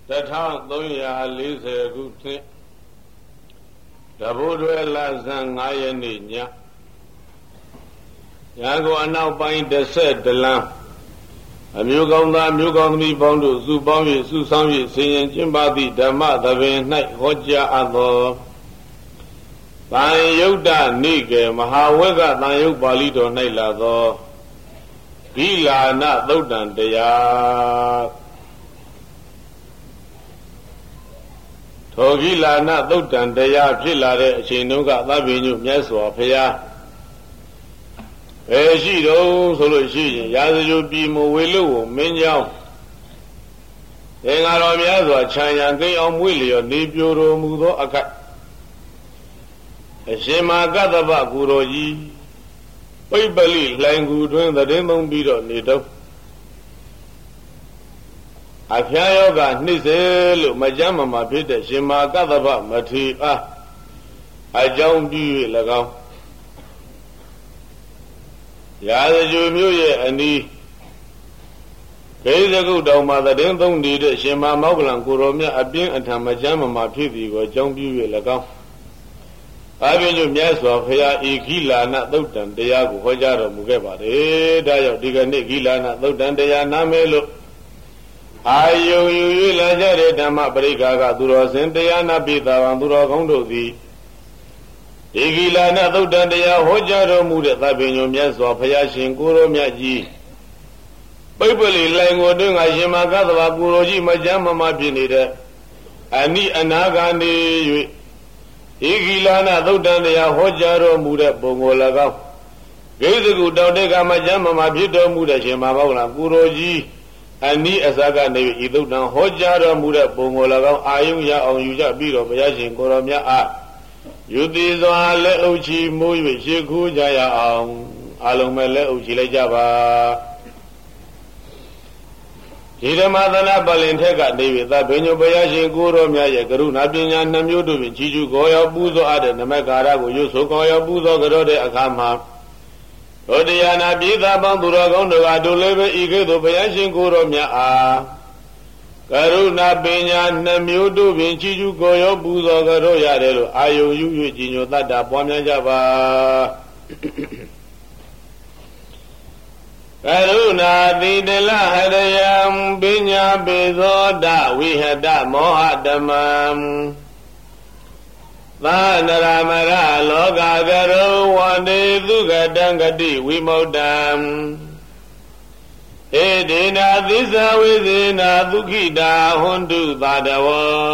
1340ခုနှစ်တဘိုးတွဲလဆန်း9ရက်နေ့ညရန်ကုန်အနောက်ပိုင်း11လမ်းအမျိုးကောင်းသားမျိုးကောင်းသမီးပေါင်းတို့စုပေါင်း၍စုဆောင်၍ဆင်ရင်ကျင့်ပါသည့်ဓမ္မသဘင်၌ဟောကြားအပ်သောတန်ယုတ်တနိကေမဟာဝေကတန်ယုတ်ပါဠိတော်၌လာသောဂိလာနသုတ်တံတရားထိုဂိလာနသုတ်တံတရားဖြစ်လာတဲ့အချိန်တုန်းကသဗ္ဗညုမြတ်စွာဘုရားဘယ်ရှိတော့ဆိုလို့ရှိရင်ရာဇဂိုပြည်မဝေလို့မင်းကြောင်းသင်္ဃာတော်များစွာခြံရံကိအောင်မွေ့လျော်နေပြိုတော်မူသောအခိုက်အရှင်မကတ္တဗကိုတော်ကြီးပိပလိလှိုင်ကူတွင်သတင်းသုံးပြီးတော့နေတော့အဖျားယောဂနှိစေလို့မကြမ်းမမှာဖြစ်တဲ့ရှင်မကတ္တဗမထေရအကြောင်းပြု၍၎င်းရာဇဂိုမြို့ရဲ့အနီးဂိဇဂုတောင်မှာသတင်းသုံးနေတဲ့ရှင်မမောဂလံကိုတော်မြတ်အပြင်းအထန်မကြမ်းမမှာဖြစ်သည်ကိုအကြောင်းပြု၍၎င်းအဘိညုမြတ်စွာဘုရားဤဂိလာနသုတ်တံတရားကိုဟောကြားတော်မူခဲ့ပါတယ်။ဒါကြောင့်ဒီကနေ့ဂိလာနသုတ်တံတရားနာမဲလို့အာယုံယူ၍လာကြတဲ့ဓမ္မပရိက္ခာကသူတော်စင်တရားနာပိသာဝံသူတော်ကောင်းတို့သည်ဒီဂိလာနသုတ်တံတရားဟောကြားတော်မူတဲ့သဗ္ဗညုမြတ်စွာဘုရားရှင်ကိုရောမြတ်ကြီးပိပလိလှိုင်ကိုတွင်ကရှင်မကသဗ္ဗကိုရောကြီးမကြမ်းမမဖြစ်နေတဲ့အနိအနာကနေ၍ဒီဂိလာနသုတ်တံတရားဟောကြားတော်မူတဲ့ပုံကို၎င်းဂိဇဂုတောင်တေကမကြမ်းမမဖြစ်တော်မူတဲ့ရှင်မဘောဂလကိုရောကြီးအနိအစကနေဤသုတ်တံဟောကြားတော်မူတဲ့ပုံကို၎င်းအာယုံရအောင်ယူကြပြီးတော့ဘုရားရှင်ကိုရောမြတ်အားယုတိစွာလက်အုပ်ချီမိုး၍ရှေ့ခိုးကြရအောင်အလုံးမဲ့လက်အုပ်ချီလိုက်ကြပါဒီဓမ္မသနာပလင်ထက်ကနေ၍သဗ္ဗညုဘုရားရှင်ကိုရောမြတ်ရဲ့ကရုဏာပညာနှမျိုးတို့ဖြင့်ကြီးကျူးခေါ်ရောက်ပူဇော်အပ်တဲ့နမကာရကိုရွတ်ဆိုခေါ်ရောက်ပူဇော်ကြတော်တဲ့အခါမှာဘုဒ္ဓယာနာပြည်သားပေါင်းသူတော်ကောင်းတို့ကတို့လည်းပဲဤကဲ့သို့ဘုရားရှင်ကိုရောမြတ်အားကရုဏာပညာနှမျိုးတို့ဖြင့်ကြီးကျူးခေါ်ရောက်ပူဇော်ကြတော်ရတယ်လို့အာယုံယူ၍ကြီးညိုတတ်တာပွားများကြပါကရုဏာတိတလဟရယံပညာပေသောတဝိဟတမောဟဓမ္မံသာနရမရလောကကရောဝန္တေသုခတံဂတိဝိမု क्त ံဧဒေနာသစ္စာဝိဇေနာဒုက္ခိတာဟွန္တုသာတဝော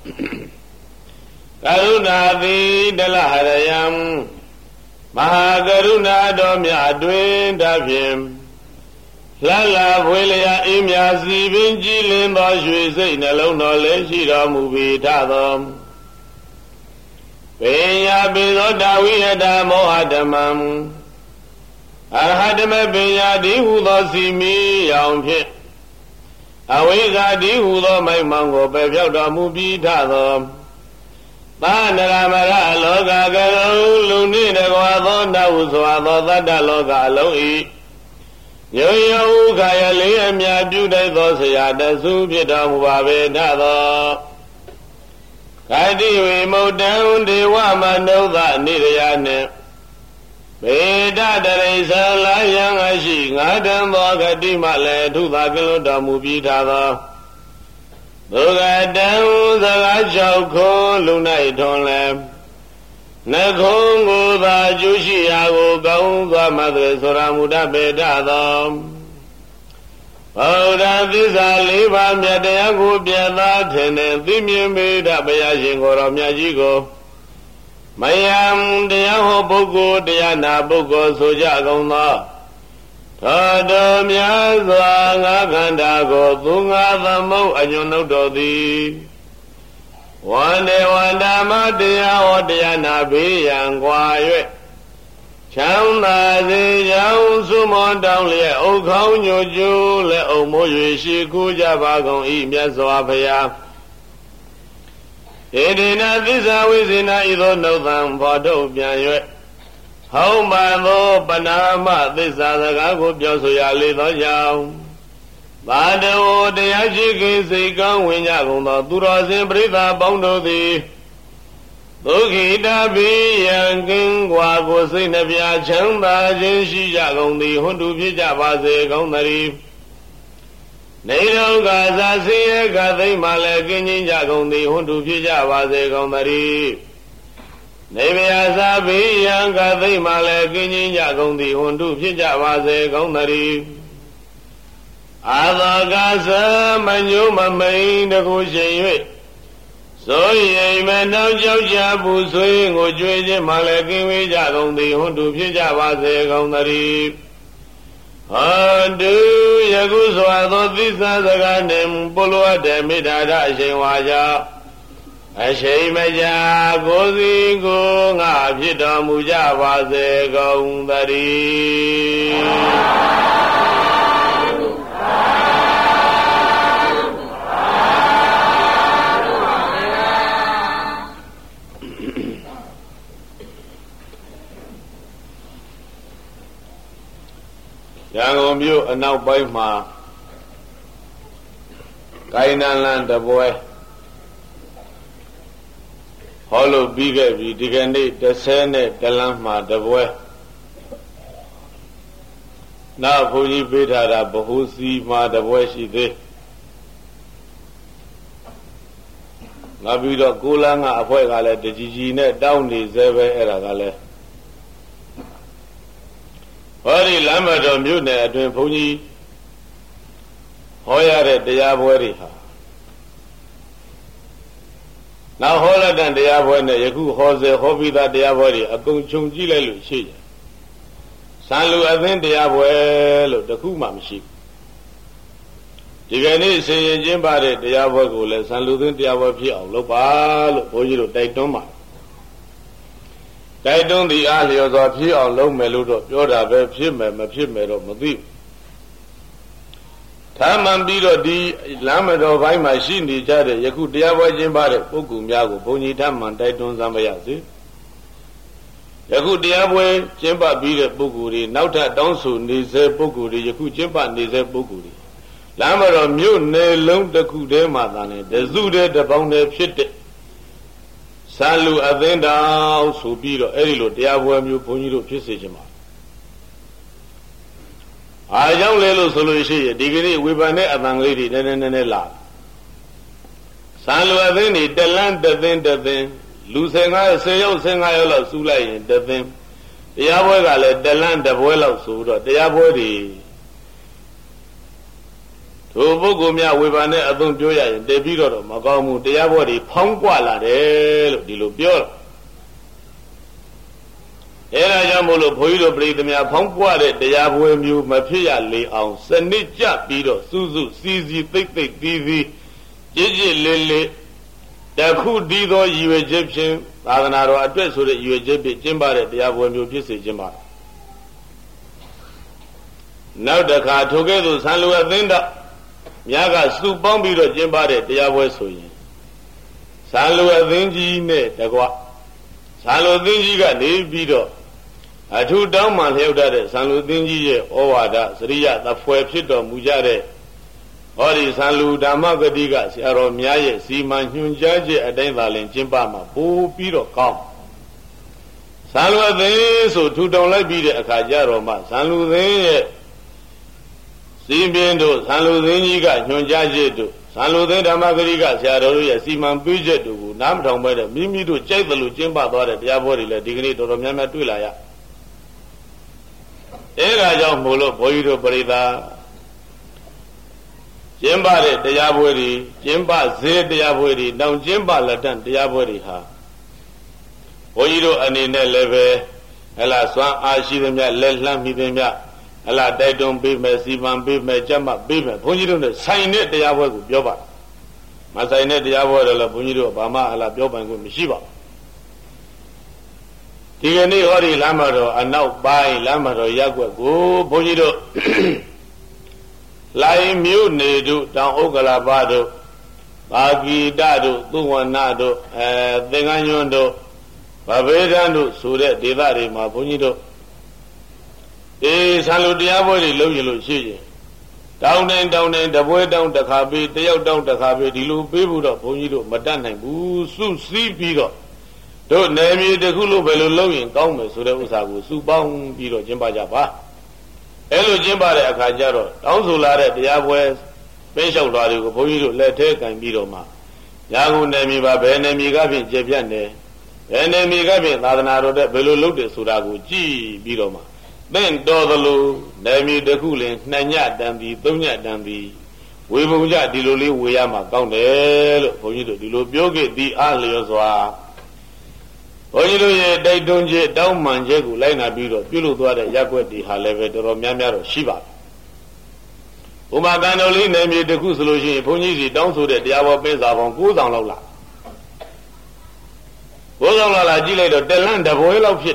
ကရုဏာတိတလဟရယံမဟာကရုဏာတော်မြတ်တွင်တဖြင့်လှလှဖွေလျာအေးမြစီပင်ကြည်လင်သောရွှေစိတ်နှလုံးတော်လည်းရှိတော်မူပြီးထသောပေယပေသောတာဝိယတာမောဟဓမ္မံအရဟတမပေယတိဟုသောစီမီရောင်ဖြင့်အဝိဇ္ဇာတိဟုသောမိုက်မောင်ကိုပယ်ပြောက်တော်မူပြီးထသောသာနရမရလောကကရုလူနှင့်တကွာသောနဟုစွာသောသတ္တလောကအလုံးဤယုံယုံခါရလေးအမြပြုတတ်သောဆရာတဆုဖြစ်တော်မူပါပေထသောဂတိဝိမု क्त ံဒေဝမနုဿနိရယနှင့်ဘေဒတရိစ္ဆာလာယံအရှိငါတံသောဂတိမှလည်းထုသာကလွတ်တော်မူပြီးထသောဒုက္ကတံစကား၆ခုလူ၌ထွန်လည်းနှခုံးကိုသာကျူးရှိရာကိုကောင်းစွာမှတ်သည်ဆိုရမူတတ်ပေထသောဗုဒ္ဓသစ္စာ၄ပါးမြတ်တရားကိုပြတ်သားထင်တဲ့သိမြင်ပေထဘုရားရှင်ကိုယ်တော်မြတ်ကြီးကိုမယံတရားဟောပုဂ္ဂိုလ်တရားနာပုဂ္ဂိုလ်ဆိုကြကုန်သောသောတော်မြတ်စွာငါခန္ဓာကိုသူငါသမုတ်အညွန်နှုတ်တော်သည်ဝန္ဒေဝန္ဒမတရားဟောတရားနာဘေးရန်ကွာ၍ချမ်းသာစေကြောင်းသုမောတောင်းလျက်ဥခေါင်းညိုကျိုးและအုံမိုး၍ရှိခိုးကြပါကုန်၏မြတ်စွာဘုရားဧဒေနသစ္စာဝိဇေနဤသို့နှုတ်သံဖော်ထုတ်ပြန်၍ဟောမှန်သောပဏာမသစ္စာစကားကိုပြောဆိုရလေသောကြောင့်သာတောတရားရှိခင်စိတ်ကောင်းဝင်ကြကုန်သောသူတော်စင်ပရိသတ်ပေါင်းတို့သည်ဒုက္ခိတပိယံကင်းကွာကိုစိတ်နှပြချမ်းသာခြင်းရှိကြကုန်သည်ဟွန်းတူဖြစ်ကြပါစေကောင်းသတည်းနေတော်ကသာဆင်းရဲကသိမ့်မှလည်းကင်းခြင်းကြကုန်သည်ဟွန်းတူဖြစ်ကြပါစေကောင်းသတည်းနေဗျာသာပိယံကသိမ့်မှလည်းကင်းခြင်းကြကုန်သည်ဟွန်းတူဖြစ်ကြပါစေကောင်းသတည်းအာသောကသမညုမမိန်တကူရှင်၍ဆိုရင်မနှောင်းကြောက်ကြပူဆွေးကိုကြွေးခြင်းမှလည်းကင်းဝေးကြကုန်သည်ဟွန်းတူဖြစ်ကြပါစေကောင်းသတည်းဟောတုယခုစွာသောသစ္စာစကားနှင့်ပုလောအပ်တဲ့မေတ္တာဓာအရှင်ဝါကြောင့်အရှိန်မကြာကိုယ်စီကိုငါဖြစ်တော်မူကြပါစေကောင်းသတည်းရန်ကုန်မြို့အနောက်ပိုင်းမှာကိုင်းနန်းလန်းတပွဲဟောလို့ပြီးခဲ့ပြီဒီကနေ့30နဲ့တလန်းမှာတပွဲနောက်ဘုန်းကြီးပေးထားတာဗဟုစီမှာတပွဲရှိသေးငါပြီးတော့ကိုလန်းကအဖွဲကလည်းတကြီးကြီးနဲ့တောင်းနေသေးပဲအဲ့ဒါကလည်းဟောဒီလမ်းမတော်မြို့နယ်အတွင်းဘုန်းကြီးဟောရတဲ့တရားပွဲတွေဟာနောက်ဟောလက်တန်တရားပွဲနဲ့ယခုဟောစေဟောပြီးသားတရားပွဲတွေအကုန်ခြုံကြည့်လိုက်လို့ရှိတယ်။စံလူအသင်းတရားပွဲလို့တခုမှမရှိဘူး။ဒီကနေ့ဆင်ရင်ကျင်းပတဲ့တရားပွဲကိုလည်းစံလူသင်းတရားပွဲဖြစ်အောင်လုပ်ပါလို့ဘုန်းကြီးတို့တိုက်တွန်းပါတယ်တိုက်တွန်းသည်အားလျော်စွာဖြစ်အောင်လုပ်မယ်လို့တော့ပြောတာပဲဖြစ်မယ်မဖြစ်မယ်တော့မသိဘူးထာမှန်ပြီးတော့ဒီလမ်းမတော်ဘိုင်းမှာရှိနေကြတဲ့ယခုတရားပွဲကျင်းပတဲ့ပုဂ္ဂိုလ်များကိုဘုန်းကြီးထာမှန်တိုက်တွန်းစမ်းပါရစေယခုတရားပွဲကျင်းပပြီးတဲ့ပုဂ္ဂိုလ်တွေနောက်ထပ်တောင်းဆိုနေစေပုဂ္ဂိုလ်တွေယခုကျင်းပနေစေပုဂ္ဂိုလ်တွေလမ်းမတော်မြို့နယ်လုံးတစ်ခုတည်းမှာသာနေတစုတည်းတစ်ပေါင်းတည်းဖြစ်တဲ့စံလူအသင်းတော်ဆိုပြီးတော့အဲ့ဒီလိုတရားပွဲမျိုးဘုန်းကြီးတို့ဖြစ်စေချင်ပါအားကြောင့်လေလို့ဆိုလို့ရှိရင်ဒီကနေ့ဝေဖန်တဲ့အတန်ကလေးတွေနည်းနည်းလာစံလူအသင်းတွေတလန်းတသင်းလူ10ယောက်15ယောက်လောက်စုလိုက်ရင်တသင်းတရားပွဲကလည်းတလန်းတပွဲလောက်ဆိုတော့တရားပွဲတွေသူပုဂ္ဂိုလ်များဝေဖန်တဲ့အသုံးပြောရရင်တည်ပြီးတော့မကောင်းဘူးတရားပွဲတွေဖောင်းကွလာတယ်လို့ဒီလိုပြောတော့အဲဒါကြောင့်မို့လို့ဘုန်းကြီးတို့ပြိတ္တများဖောင်းကွတဲ့တရားပွဲမျိုးမဖြစ်ရလေအောင်စနစ်ကျပြီးတော့စုစီစီသိပ်တီးကြည်လေးတခုတည်သောရည်ရွယ်ချက်ဖြင့်သာသနာတော်အတွက်ဆိုတဲ့ရည်ရွယ်ချက်ဖြင့်ကျင်းပတဲ့တရားပွဲမျိုးဖြစ်စေခြင်းပါနောက်တစ်ခါထိုကဲ့သို့ဆံလူအသင်းတော်များကစုပေါင်းပြီးတော့ကျင်းပတဲ့တရားပွဲဆိုရင်ဆံလူအသင်းကြီးနဲ့တကွဆံလူအသင်းကြီးကနေပြီးတော့အထူးတောင်းမှလျှောက်တတ်တဲ့ဆံလူအသင်းကြီးရဲ့ဩဝါဒစရိယသဖွယ်ဖြစ်တော်မူကြတဲ့ဟောဒီဆံလူဓမ္မဂတိကဆရာတော်များရဲ့စီမံညွှန်ကြားချက်အတိုင်းသာလင်ကျင်းပမှာပို့ပြီးတော့ကောင်းဆံလူအသင်းဆိုထူထောင်လိုက်ပြီးတဲ့အခါကျတော့မှဆံလူသင်းရဲ့စီပင်တို့ဆံလူသင်းကြီးကညွှန်ကြားချက်တို့ဆံလူသင်းဓမ္မဂတိကဆရာတော်တို့ရဲ့စီမံပေးချက်တို့ကိုနားမထောင်ပဲတဲ့မိမိတို့ကြိုက်တယ်လို့ကျင်းပသွားတဲ့တရားပွဲတွေလည်းဒီကနေ့တော်တော်များများတွေ့လာရအဲဒါကြောင့်မို့လို့ဘုန်းကြီးတို့ပရိသတ်ကျင်းပတဲ့တရားပွဲတွေကျင်းပဈေးတရားပွဲတွေတောင်ကျင်းပလက်တန့်တရားပွဲတွေဟာဘုန်းကြီးတို့အနေနဲ့လည်းပဲဟလာစွမ်းအားရှိသမျှလက်လှမ်းမိသမျှဟလာတိုက်တွန်းပေးမယ်စီမံပေးမယ်ကြက်မှပေးမယ်ဘုန်းကြီးတို့နဲ့ဆိုင်တဲ့တရားပွဲကိုပြောပါမဆိုင်တဲ့တရားပွဲတော့လည်းဘုန်းကြီးတို့ဘာမှဟလာပြောပိုင်ခွင့်မရှိပါဘူးဒီကနေ့ဟောဒီလမ်းမတော်အနောက်ပိုင်းလမ်းမတော်ရက်ွက်ကိုဘုန်းကြီးတို့လိုင်မြို့နေတို့တောင်ဥက္ကလာပတို့ဘာဂီတတို့သုဝဏတို့သင်္ကန်းညွန်းတို့ဗဗေဒံတို့ဆိုတဲ့ဒေသတွေမှာဘုန်းကြီးတို့ဆံလူတရားပွဲတွေလုပ်ရလို့ရှိရင်တောင်းတိုင်းတပွဲတောင်းတစ်ခါပေးတယောက်တောင်းတစ်ခါပေးဒီလိုပေးဖို့တော့ဘုန်းကြီးတို့မတတ်နိုင်ဘူးစုစည်းပြီးတော့တို့နယ်မြေတစ်ခုလို့ဘယ်လိုလုပ်ရင်ကောင်းမယ်ဆိုတဲ့ဥစ္စာကိုစုပေါင်းပြီးတော့ကျင်းပကြပါအဲ့လိုကျင်းပတဲ့အခါကျတော့တောင်းဆိုလာတဲ့တရားပွဲပေးလျှောက်လွှာတွေကိုဘုန်းကြီးတို့လက်ထဲကင်ပြီးတော့မှရာဟုနယ်မြေပါဘယ်နယ်မြေကဖြင့်ကျေပြတ်နေဘယ်နယ်မြေကဖြင့်သာသနာတော်တဲ့ဘယ်လိုလုပ်တယ်ဆိုတာကိုကြည့်ပြီးတော့မှသင်တော်သလိုနယ်မြေတစ်ခုလင်2ညတန်ပြီး3ညတန်ပြီးဝေဘုံကြဒီလိုလေးဝေရမှာကောင်းတယ်လို့ဘုန်းကြီးတို့ဒီလိုပြောခဲ့သည်အားလျော်စွာဘုန်းကြီးတို့ရဲ့တိုက်တွန်းချက်တောင်းပန်ချက်ကိုလိုက်နာပြီးတော့ပြုလုပ်သွားတဲ့ရက်ွက်တွေဟာလည်းပဲတော်တော်များများတော့ရှိပါပြီဥမာကံတော်လေးနယ်မြေတစ်ခုဆိုလို့ရှိရင်ဘုန်းကြီးစီတောင်းဆိုတဲ့တရားဘောပင်းစာပေါင်း9ဆောင်လောက်လာ9ဆောင်လောက်လာကြည့်လိုက်တော့တလန့်တပွဲလောက်ဖြစ်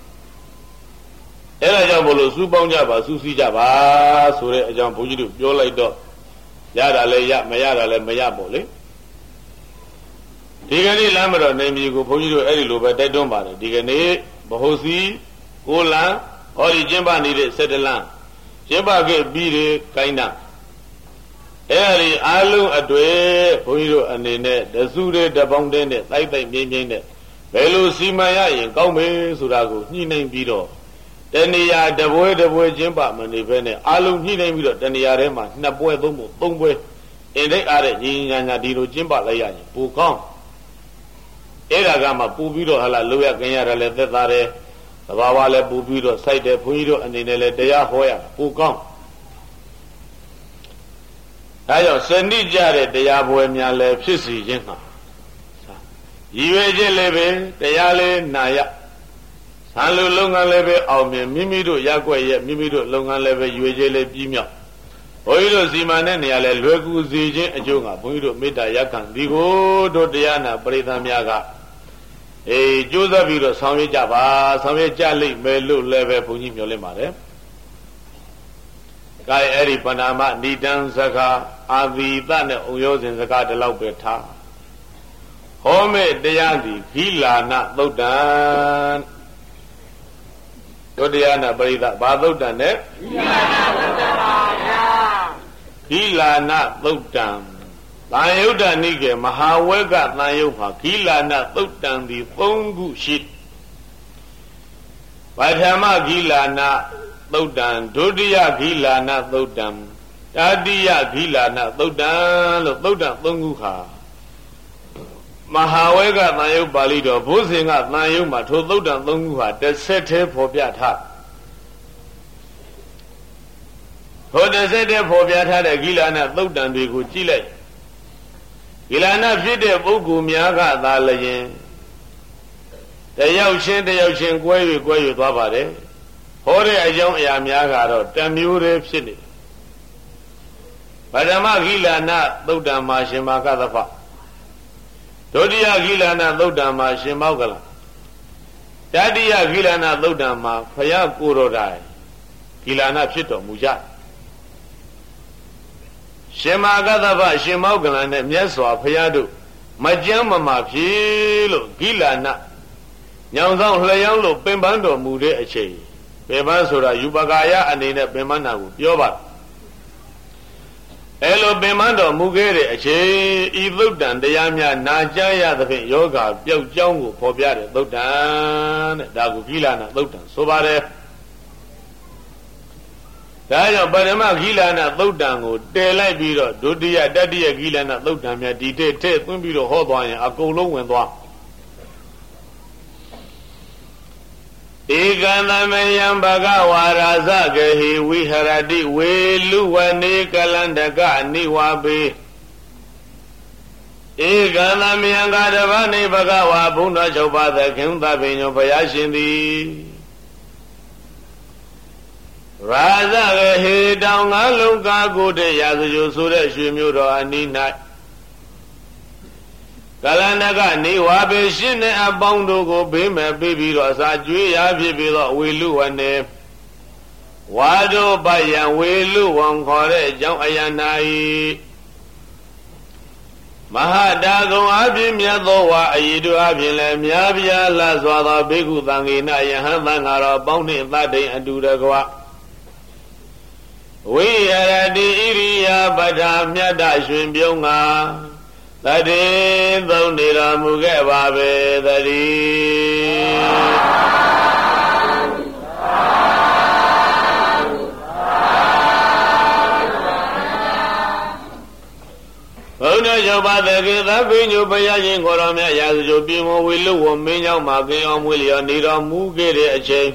အဲ့ဒါကြောင့်ဘလို့စုပေါင်းကြပါစုစည်းကြပါဆိုတဲ့အကြောင်းဘုန်းကြီးတို့ပြောလိုက်တော့ရတာလည်းရမရတာလည်းမရပေါ့လေဒီကနေ့လမ်းမတော်နေမြေကိုဘုန်းကြီးတို့အဲ့ဒီလိုပဲတိုက်တွန်းပါတယ်ဒီကနေ့ဗဟိုစီ6လမ်းဟောဒီကျင်းပနေတဲ့7လမ်းကျင်းပခဲ့ပြီးတဲ့ကိုင်းတာအဲ့ဒီအားလုံးအတွေ့ဘုန်းကြီးတို့အနေနဲ့တစုတဲ့တပေါင်းတဲ့နဲ့တိုက်မြင်းနဲ့ဘယ်လိုစီမံရရင်ကောင်းမယ်ဆိုတာကိုညှိနှိုင်းပြီးတော့တဏှာတပွဲကျင်းပမနေဘဲနဲ့အားလုံးညှိနှိုင်းပြီးတော့တဏှာထဲမှာ2ပွဲ3ပွဲအင်ဒိတ်အားတဲ့ညီညာဒီလိုကျင်းပလိုက်ရရင်ပိုကောင်းအဲ့ဒါကမှပူပြီးတော့ဟာလာလိုရခင်ရတယ်လည်းသက်သာတယ်သဘာဝလည်းပူပြီးတော့စိုက်တယ်ဘုန်းကြီးတို့အနေနဲ့လည်းတရားဟောရပိုကောင်းဒါကြောင့်စနစ်ကြတဲ့တရားပွဲများလည်းဖြစ်စီခြင်းဟာရည်ရွယ်ချက်လည်းပဲတရားလည်းနာရဆံလူလုပ်ငန်းလည်းပဲအောင်မြင်မိမိတို့ရက်ွက်ရဲ့မိမိတို့လုပ်ငန်းလည်းပဲရွေချက်လည်းပြီးမြောက်ဘုန်းကြီးတို့စီမံတဲ့နေရာလည်းလွယ်ကူစေခြင်းအကျိုးကဘုန်းကြီးတို့မေတ္တာရက်ခံဒီကိုတို့တရားနာပရိသတ်များကကြိုးစားပြီးတော့ဆောင်ရွက်ကြပါဆောင်ရွက်ကြလိမ့်မယ်လို့လည်းပဲဘုန်းကြီးမျှော်လင့်ပါတယ်။ကာယအဲ့ဒီပဏာမဏိတံစကားအာသီတနဲ့ဥယောဇဉ်စကားဒီလောက်ပဲထားဟောမဲ့တရားသည်ဂိလာနသုတ်တံတို့တရားနာပရိသတ်ဘာသုတ်တံနဲ့ဂိလာနသုတ်တံပါဗျာဂိလာနသုတ်တံသံယုတ်တနိကေမဟာဝေကသံယုတ်မှာဂိလာနသုတ်တံသည်3ခုရှိပထမဂိလာနသုတ်တံဒုတိယဂိလာနသုတ်တံတတိယဂိလာနသုတ်တံလို့သုတ်တံ3ခုခါမဟာဝေကသံယုတ်ပါဠိတော်ဘုဇင်ကသံယုတ်မှာထိုသုတ်တံ3ခုဟာတစ်ဆက်တည်းဖော်ပြထားဟိုတစ်ဆက်တည်းဖော်ပြထားတဲ့ဂိလာနသုတ်တံတွေကိုကြည့်လိုက်ဂိလာနဖြစ်တဲ့ပုဂ္ဂိုလ်များကသာလျင်တယောက်ချင်းကွဲ၍သွားပါတယ်ဟောတဲ့အကြောင်းအရာများကတော့တမျိုးတည်းဖြစ်နေပထမဂိလာနသုတ်တံမှာရှင်မာကသဖဒုတိယဂိလာနသုတ်တံမှာရှင်မောက္ကလတတိယဂိလာနသုတ်တံမှာဖယားကိုတော်တိုင်ဂိလာနဖြစ်တော်မူကြရှင်မာကသဗ္ဗရှင်မောက္ကလနဲ့မြတ်စွာဘုရားတို့မကြမ်းမမာဖြစ်လို့ဂိလာနညောင်ဆောင်လျောင်းလို့ပင်ပန်းတော်မူတဲ့အချိန်ပင်ပန်းဆိုတာယူပကာယအနေနဲ့ပင်ပန်းတာကိုပြောပါအဲလိုပင်ပန်းတော်မူခဲ့တဲ့အချိန်ဤသုတ်တံတရားများနာကြားရသဖြင့်ယောဂပျောက်ကြောင်းကိုဖော်ပြတဲ့သုတ်တံတဲ့ဒါကိုဂိလာနသုတ်တံဆိုပါတယ်ဒါကြောင့်ပရမဂိလာနသုတ်တံကိုတည်လိုက်ပြီးတော့ဒုတိယတတိယဂိလာနသုတ်တံများဒီတဲ့ထဲသွင်းပြီးတော့ဟောသွားရင်အကုန်လုံးဝင်သွားဧကံသမယံဘဂဝါရာဇဂဟိဝိဟရတိဝေလူဝနေကလန္တကနိဝါပေဧကံသမယံကတဗ္ဗနေဘဂဝါဘုန်းတော်6ပါးသခင်သဗ္ဗညောဘုရားရှင်သည်ရာဇဂဟေတောင်ငါလုံးကားကိုတဲ့ရာဇဂိုဆိုတဲ့ရွှေမျိုးတော်အနီး၌ကလန္တကနေဝါပေရှင်းတဲ့အပေါင်းတို့ကိုဘေးမဲ့ပြီးပြီးတော့အစာကျွေးရဖြစ်ပြီးတော့ဝေလူဝနေဝါတို့ပယံဝေလူဝံခေါ်တဲ့အကြောင်းအယနာ၏မဟာတာကုံအပြင်မြတ်သောဝါအည်တို့အပြင်လည်းများပြားလှစွာသောဘေကုသံဃေနယဟန်သံဃာတော်ပေါင်းနှင့်သတ္တိန်အတူတကွဝိရတိဣရိယာပဒမြတ်တရွှင်ပြုံးငါတတိသုံးနေတော်မူခဲ့ပါပေသတည်းဘုရားကျော်ပါတဲ့ကေသဗိညုဘုရားရှင်ကိုတော်မြတ်ရာဇဂိုပြင်းဝေလူဝမင်းကြောင့်မှာကင်းအောင်မွေးလျော်နေတော်မူခဲ့တဲ့အချိန်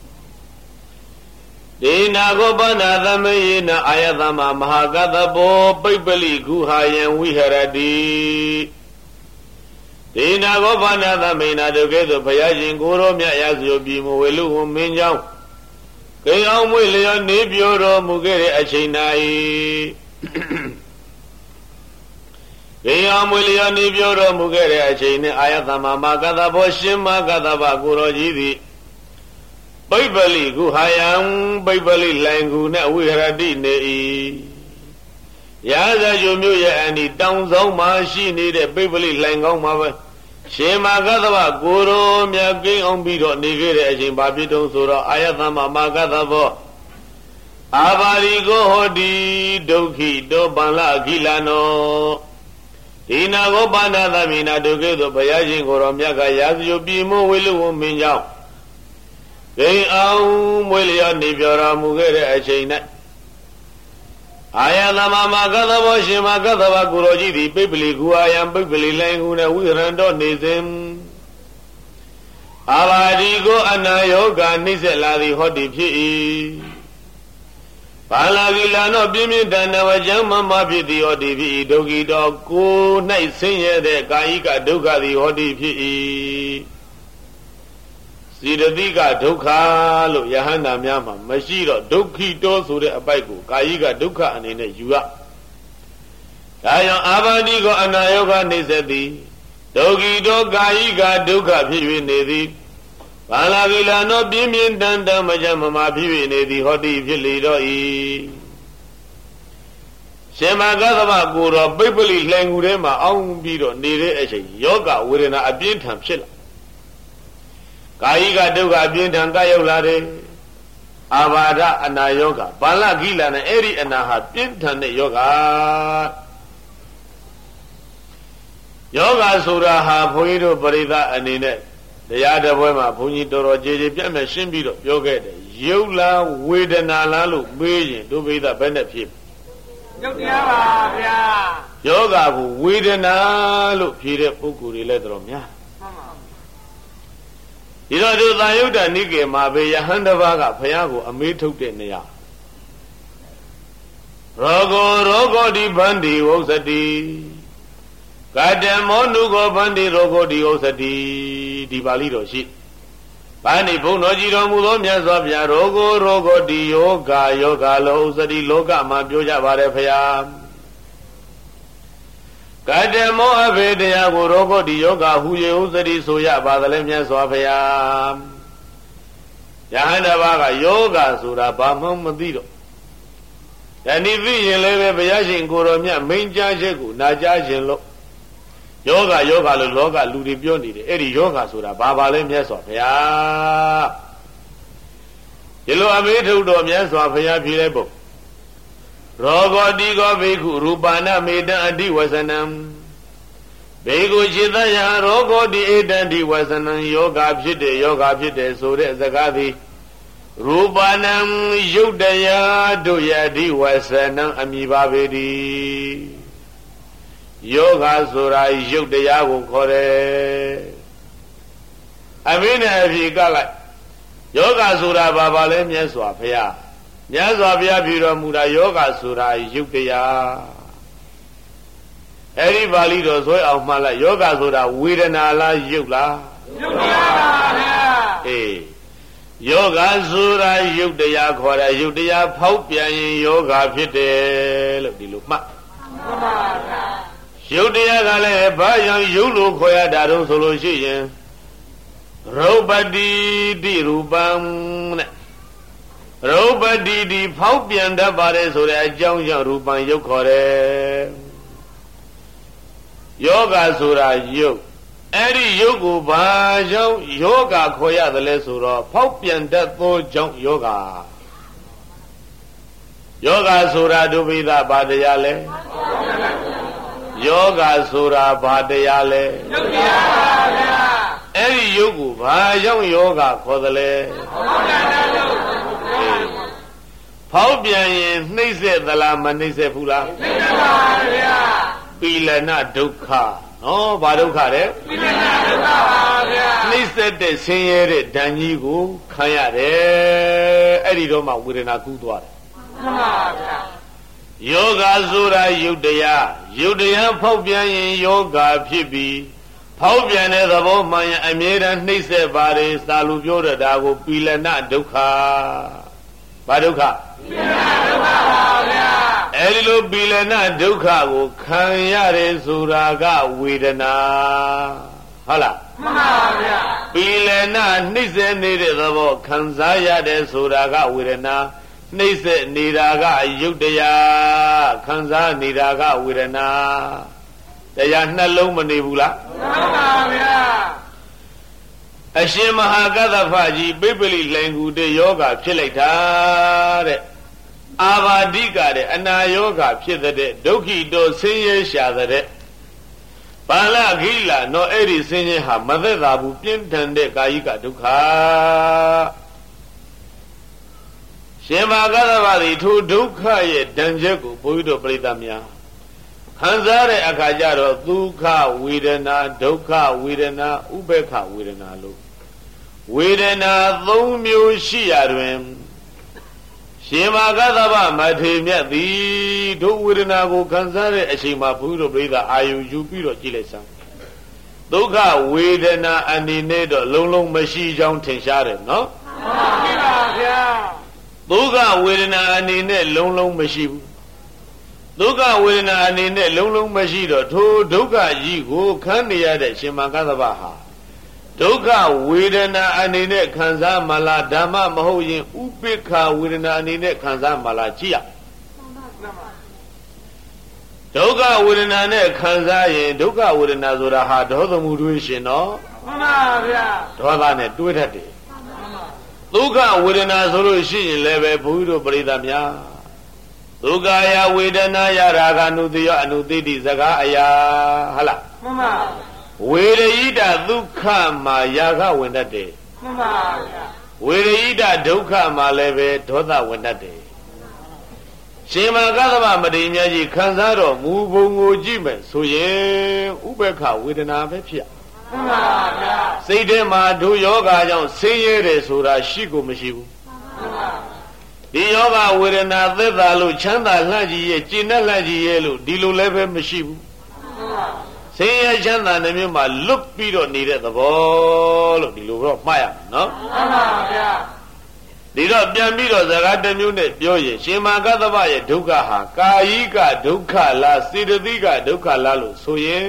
ဒေနာကောပနာသမယေနအာယသမမဟာကတဘောပိပလိဂုဟာယံဝိဟရတိဒေနာကောပနာသမေနာတို့ကဲ့သို့ဘုရားရှင်ကိုတော်မြတ်ရာဇဂိုပြင်းဝေလူဝမင်းကြောင့်ကင်းအောင်မွေးလျော်နေပြောတော်မူခဲ့တဲ့အချိန်၌ဘေယမွေလျော်နေပြောတော်မူခဲ့တဲ့အချိန်နဲ့အာယသမမကသဘောရှင်မကသဗကိုတော်ကြီးသည်ပိပလိဂုဟာယံပိပလိလိုင်ကူနဲ့ဝိဟရတိနေ၏ရာဇဂိုမြို့ရဲ့အန်ဒီတောင်ဆောင်မှာရှိနေတဲ့ပိပလိလိုင်ကောင်းမှာပဲရှင်မကသဗကိုတော်မြတ်ကိန်းအောင်ပြီးတော့နေခဲ့တဲ့အချိန်ဘာဖြစ်တုံးဆိုတော့အာယသမမကသဘောအာဘာရိကိုဟောတိဒုက္ခိတောပန္လအခိလနောဒီနာဂောပါဏသမိနာတို့ကဲ့သို့ဘုရားရှင်ကိုတော်မြတ်ကရာဇဂိုပြင်းမဝေလူဝမင်းကြောင့်ဂိမ်းအောင်မွေးလျော်နေပြောတော်မူခဲ့တဲ့အချိန်၌အာယသမမကသဘောရှင်မကသဗကိုတော်ကြီးသည်ပိပလိဂုအာယံပိပလိလိုင်ကူနဲ့ဝိရံတော်နေစဉ်အာဘာဒီကိုအနာယောဂနှိစ္စလာသည်ဟောတိဖြစ်၏ဘာလာဂီလာနောပြင်းပြင်းတန်တဝကြမ်းမမဖြစ်သည်ဟောတိဖြစ်၏ဒုက္ခိတောကို၌ဆင်းရဲတဲ့ကာယိကဒုက္ခသည်ဟောတိဖြစ်၏စီရတိကဒုက္ခလို့ယဟန္တာများမှာမရှိတော့ဒုက္ခိတောဆိုတဲ့အပိုက်ကိုကာယိကဒုက္ခအနေနဲ့ယူရဒါကြောင့်အာဘာတိကိုအနာယောဂနှိစ္စသည်ဒုက္ခိတောကာယိကဒုက္ခဖြစ်၍နေသည်ဘာလာဂီလာနောပြင်းပြင်းတန်တန်မကြမ်းမမာဖြစ်၍နေသည်ဟောတိဖြစ်လေတော့၏ရှင်မကသဗကိုတော်ပိပလိလှိုင်ကူထဲမှာအောင်းပြီးတော့နေတဲ့အချိန်ယောဂဝေဒနာအပြင်းထန်ဖြစ်လာကာယိကဒုက္ခအပြင်းထန်ကရောက်လာတယ်အာဘာဒအနာယောဂဘာလာဂီလာနဲ့အဲ့ဒီအနာဟာပြင်းထန်တဲ့ယောဂဆိုတာဟာဘုန်းကြီးတို့ပရိသတ်အနေနဲ့တရားတော်ပွဲမှာဘုန်းကြီးတော်တော်ကြည်ကြည်ပြတ်ပြတ်ရှင်းပြီးတော့ပြောခဲ့တယ်ရုပ်လားဝေဒနာလားလို့မေးရင်တို့ဘိသဘယ်နဲ့ဖြစ်ရုပ်တရားပါဗျာယောဂကိုဝေဒနာလို့ဖြေတဲ့ပုဂ္ဂိုလ်တွေလည်းတော်များဒီတော့သူသာယုတ်တနိကေမှာပဲယဟန်တစ်ပါးကဘုရားကိုအမေးထုတ်တဲ့နေရာရောဂောဒီဗန္တိဝုဇ္ဇတိကတမောနုကောဗန္တိရောဂောဒီဝုဇ္ဇတိဒီပါဠိတော်ရှိဘာနိဘုံတော်ကြည်တော်မူသောမြတ်စွာဘုရားရောဂောဒီယောဂလောဥဇ္ဇတိလောကမှာပြောကြပါတယ်ဘုရားကတမောအဘေတရားကိုရောဂောဒီယောဂဟူ၍ဥဇ္ဇတိဆိုရပါသလဲမြတ်စွာဘုရားယဟန္တာဘာကယောဂဆိုတာဘာမှမသိတော့တဏှိသိရင်လည်းပဲဘုရားရှင်ကိုယ်တော်မြတ်မိန့်ကြားချက်ကိုနာကြားခြင်းလို့ယောဂလို့လောကလူတွေပြောနေတယ်အဲ့ဒီယောဂဆိုတာဘာလဲမြတ်စွာဘုရားဒီလိုအမေးထုတ်တော်မြတ်စွာဘုရားဖြေလိုက်ဖို့ရောဂောတိကောဘိက္ခုရူပနာမေတံအတိဝဇနံဘေကုจิตယရောဂောတိဧတံတိဝဇနံယောဂဖြစ်တယ်ဆိုတဲ့စကားသည်ရူပနာယုတ်တရားတို့ယတိဝဇနံအမိပါပေသည်ယောဂဆိုတာယုတ်တရားကိုခေါ်တယ်အမိနဲ့အဖြေကလိုက်ယောဂဆိုတာဘာလဲမြတ်စွာဘုရားမြတ်စွာဘုရားပြုတော်မူတာယောဂဆိုတာယုတ်တရားအဲ့ဒီပါဠိတော်ဆွဲအောင်မှလိုက်ယောဂဆိုတာဝေဒနာလားယုတ်လားယုတ်တရားပါဗျာအေးယောဂဆိုတာယုတ်တရားခေါ်တယ်ယုတ်တရားဖောက်ပြန်ရင်ယောဂဖြစ်တယ်လို့ဒီလိုမှတ်မှန်ပါဗျာယုတ်တရားကလည်းဘာကြောင့်ယုတ်လို့ခေါ်ရတာတော့ဆိုလို့ရှိရင်ရုပ်ပတိတိရူပံနဲ့ရုပ်ပတိတိဖောက်ပြန်တတ်ပါတယ်ဆိုတဲ့အကြောင်းကြောင့်ရူပံယုတ်ခေါ်တယ်ယောဂဆိုတာယုတ်အဲ့ဒီယုတ်ကိုဘာကြောင့်ယောဂခေါ်ရတယ်လဲဆိုတော့ဖောက်ပြန်တတ်သောကြောင့်ယောဂယောဂဆိုတာဒုပိသဘာတရားလဲယောဂဆိုတာဘာတရားလဲယုတ်တရားပါဗျာအဲ့ဒီယုတ်ကိုဘာကြောင့်ယောဂခေါ်သလဲဖောက်ပြန်ရင်နှိမ့်ဆက်သလားမနှိမ့်ဆက်ဘူးလားနှိမ့်ဆက်ပါဗျာပီလနာဒုက္ခနော်ဘာဒုက္ခလဲပီလနာဒုက္ခပါဗျာနှိမ့်ဆက်တဲ့ဆင်းရဲတဲ့ဓာန်ကြီးကိုခံရတယ်အဲ့ဒီတော့မှဝေဒနာကူးသွားတယ်မှန်ပါဗျာယောဂဆိုတာယုတ်တရားဖောက်ပြန်ရင်ယောဂဖြစ်ပြီးဖောက်ပြန်တဲ့သဘောမှန်ရင်အမြဲတမ်းနှိမ့်ဆက်ပါတယ်စာလူပြောတဲ့ဒါကိုပီလနာဒုက္ခဘာဒုက္ခပီလနာဒုက္ခပါဗျာအဲဒီလိုပီလနာဒုက္ခကိုခံရတယ်ဆိုတာကဝေဒနာဟုတ်လားမှန်ပါဗျာပီလနာနှိမ့်ဆက်နေတဲ့သဘောခံစားရတယ်ဆိုတာကဝေဒနာနှိမ့်ဆက်နေတာကယုတ်တရားခံစားနေတာကဝေဒနာတရားနှလုံးမနေဘူးလားမှန်ပါဗျာအရှင်မဟာကသဗ္ဗကြီးပိပလိလိုင်ကူတဲ့ယောဂဖြစ်လိုက်တာတဲ့အာဘာဒိကတဲ့အနာယောဂဖြစ်တဲ့ဒုက္ခိတောဆင်းရဲရှာတဲ့ပါဠခိလာတော့အဲ့ဒီဆင်းရဲဟာမသက်သာဘူးပြင်းထန်တဲ့ကာယိကဒုက္ခရှင်မဟာကသဗ္ဗသည်ထိုဒုက္ခရဲ့ဒဏ်ချက်ကိုဘုန်းကြီးတို့ပြိဿများခံစားတဲ့အခါကျတော့ဒုက္ခဝေဒနာဒုက္ခဝေဒနာဥပေက္ခဝေဒနာလို့ဝေဒနာ၃မျိုးရှိရတွင်ရှင်မဟာကသဗ္ဗမထေမြတ်သည်ဒုဝေဒနာကိုခံစားတဲ့အချိန်မှာဘုရားပြိဿအာယုယူပြီးတော့ကြည့်လိုက်စမ်းဒုက္ခဝေဒနာအနေနဲ့တော့လုံးလုံးမရှိကြောင်းထင်ရှားတယ်နော်မှန်ပါဗျာဒုက္ခဝေဒနာအနေနဲ့လုံးလုံးမရှိဘူးဒုက္ခဝေဒနာအနေနဲ့လုံးလုံးမရှိတော့ထိုဒုက္ခကြီးကိုခံနေရတဲ့ရှင်မဟာကသဗ္ဗဟာဒုက္ခဝေဒနာအနေနဲ့ခံစားမလားဓမ္မမဟုတ်ရင်ဥပိ္ပခဝေဒနာအနေနဲ့ခံစားမလားကြည့်ရဒုက္ခဝေဒနာနဲ့ခံစားရင်ဒုက္ခဝေဒနာဆိုတာဟာဒေါသမှုတွေးရှင်နော်မှန်ပါဗျာဒေါသနဲ့တွေးတတ်တယ်ဒုက္ခဝေဒနာဆိုလို့ရှိရင်လည်းပဲဘုန်းကြီးတို့ပရိသတ်များဒုက္ခယဝေဒနာယရာဂနုတိယအနုတိတိစကားအရာဟုတ်လားမှန်ပါဝေရယိတဒုက္ခမှာယာခဝင်တတ်တယ်မှန်ပါဗျာဝေရယိတဒုက္ခမှာလည်းပဲဒေါသဝင်တတ်တယ်ရှင်မဟာကသဗ္ဗမထေရမြတ်ကြီးခံစားတော်မူပုံကိုကြည့်မယ်ဆိုရင်ဥပေက္ခဝေဒနာပဲဖြစ်မှန်ပါဗျာစိတ်ထဲမှာဒုယောဂကြောင့်ဆင်းရဲတယ်ဆိုတာရှိကိုမရှိဘူးမှန်ပါဒီယောဂဝေဒနာသက်သာလို့ချမ်းသာလှကြီးရဲ့ကျင့်တတ်လှကြီးရဲ့လို့ဒီလိုလည်းပဲမရှိဘူးဆင်းရဲချမ်းသာတဲ့မျိုးမှာလွတ်ပြီးတော့နေတဲ့သဘောလို့ဒီလိုတော့မှားရမယ်နော်မှန်ပါဗျာဒီတော့ပြန်ပြီးတော့ဇာတ်တစ်မျိုးနဲ့ပြောရင်ရှင်မဟာကသဗ္ဗရဲ့ဒုက္ခဟာကာယိကဒုက္ခလားစေတသိကဒုက္ခလားလို့ဆိုရင်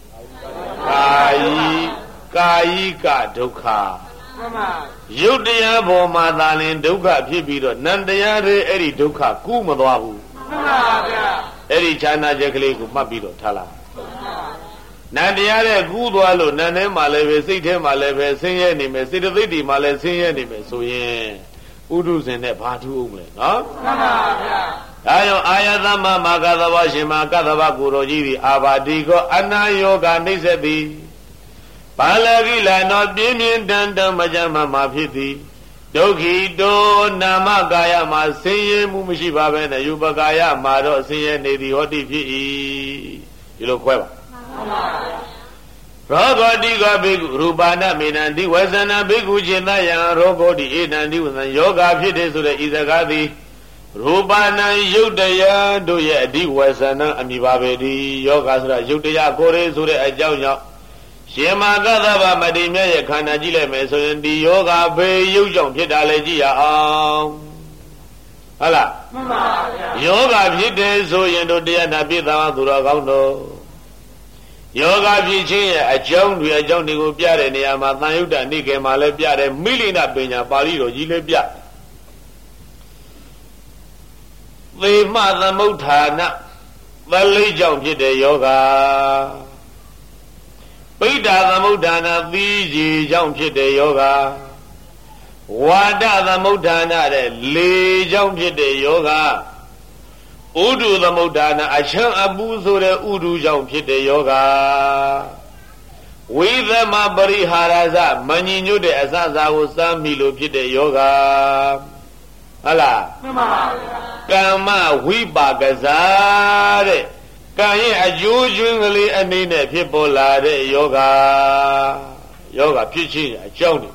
ကာယိကဒုက္ခယုတ်တရားပေါ်မှာသာလင်ဒုက္ခဖြစ်ပြီးတော့နံတရားတွေအဲ့ဒီဒုက္ခကူးမသွားဘူးမှန်ပါဗျာအဲ့ဒီခြားနာချက်ကလေးကိုမှတ်ပြီးတော့ထားလိုက်နံတရားတဲ့ကူးသွားလို့နံထဲမှာလည်းပဲစိတ်ထဲမှာလည်းပဲဆင်းရဲနေမယ်စေတသိက်တွေမှာလည်းဆင်းရဲနေမယ်ဆိုရင်ဥဒုဇဉ်နဲ့ဘာထူးအောင်လဲနော်မှန်ပါဗျာဒါကြောင့်အာယသမမကသဗ္ဗရှင်မကသဗ္ဗကိုတော်ကြီးသည်အာဘာတိကောအနာယောဂနှိစ္စတိပါဠိလာနောပြင်းပြင်းတန်တန်မကြမ်းမှဖြစ်သည်ဒုက္ခိတောနာမကာယမှာဆင်းရဲမှုမရှိပါပဲနဲ့ယူပကာယမှာတော့ဆင်းရဲနေသည်ဟောတိဖြစ်၏ဒီလိုခွဲပါမှန်ပါရောဂောတိကဘိက္ခုရူပါဏမေနံတိဝဇ္ဇနာဘိက္ခုจิตယံရောဂောတိဧတံတိဝဇ္ဇံယောဂဖြစ်တယ်ဆိုတဲ့ဤစကားသည်ရူပနာယုတ်တရားတို့ရဲ့အဓိဝဇ္ဇနာအမိပါပဲဒီယောဂဆိုတာယုတ်တရားကိုယ်ရေးဆိုတဲ့အကြောင်းကြောင့်ရှင်မဟာကသဗ္ဗမထေရမြတ်ရဲ့ခန္ဓာကြည့်လိုက်မယ်ဆိုရင်ဒီယောဂဘေးယုတ်ကြောင့်ဖြစ်တာလေကြည့်ရအောင်ဟုတ်လားမှန်ပါဗျာယောဂဖြစ်တယ်ဆိုရင်တို့တရားနာပြည့်သားသူတော်ကောင်းတို့ယောဂဖြစ်ခြင်းရဲ့အကြောင်းတွေကိုပြတဲ့နေရာမှာသံယုတ်တနိကေမှာလည်းပြတယ်မိလိဏပညာပါဠိတော်ကြီးလည်းပြသေမသမုဋ္ဌာနသလိကြောင့်ဖြစ်တဲ့ယောဂပိဋ္ဌာသမုဋ္ဌာနသီးကြီးကြောင့်ဖြစ်တဲ့ယောဂဝါဒသမုဋ္ဌာနတဲ့လေကြောင့်ဖြစ်တဲ့ယောဂ Udu the Modana, a chan abuzo de Udu Jam Pite Yoga. With the Mabari Haraza, Maninu de Azaza was some Milo Pite Yoga. Allah. Kama Wiba Gazare. Kaya Ajujungly and Nina people la de yoga. Yoga Pichi, a Johnny.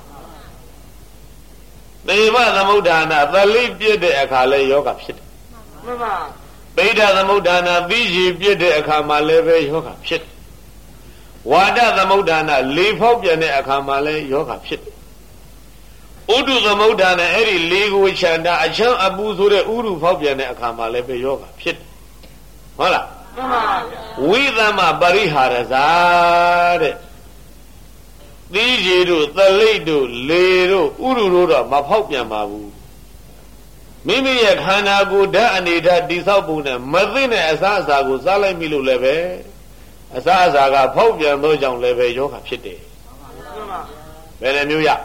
They were the Modana, the lead did the Akale Yoga Pit. Beta the Modana, Viji did the Akamale Yoga Pit. Wada the Modana, leave hope and the Akamale Yoga Pit. Udu the Modana, Eddie League which and a chan abuzu de Udu Fobia and Akamale Yoga Pit. Hola. We them a bari harazade. These do the ledo, ledo, Ururuda, Mapopia Mabu. Mimi at Hanagu, Danita, Disabuna, Mazina, Asazago, Sala Milu Leve, Asazaga, Popia, Mojang Leve, Yoga Pite. Benemuya.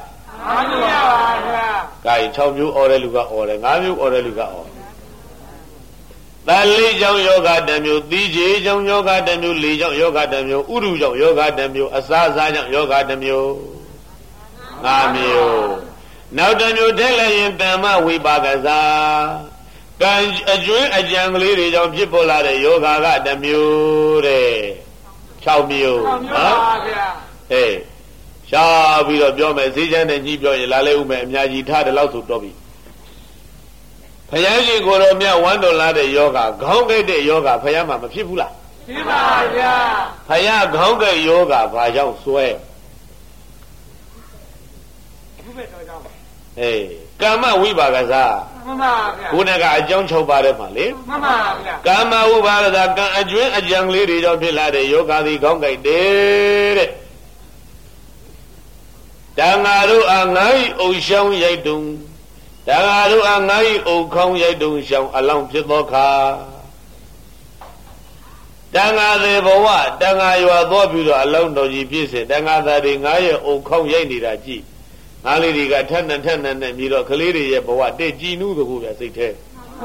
Guy, tell you or Eluga or Namu or Eluga or. That Legion Yoga Demu, DJ Yoga Demu, Legion Yoga Demu, Uru Yoga Demu, Asaza Yoga Demu. Namio. Now Demu Dele Dama Wibagaza. Can a joint a young lady of people at a yoga Demu. Chow Mio. Hey. Shall be of your message and Jibio Laleume and Yaji Tad allowed to Dobby. Payaji Goromia $1 de yoga, Gonga de yoga, Payama Pipula. Paya Gonga yoga, Payao Swe. Hey, Kama Wibagaza. Unaga a John Chobare Mali. Kama Ubaraza, a drink a young lady of Pilla de yoga, the Gonga did it. Dangaru Angai Ocean Yadung. Dangaru Angai O Kong Yadung shall along Piboka. Danga de Boa, Danga you are Bobulo alone no Gipis, Danga that in Aya O Kong Yaniraji. Ali got 10 and Miro Kaliri Boa, de Ginu the who as they tell.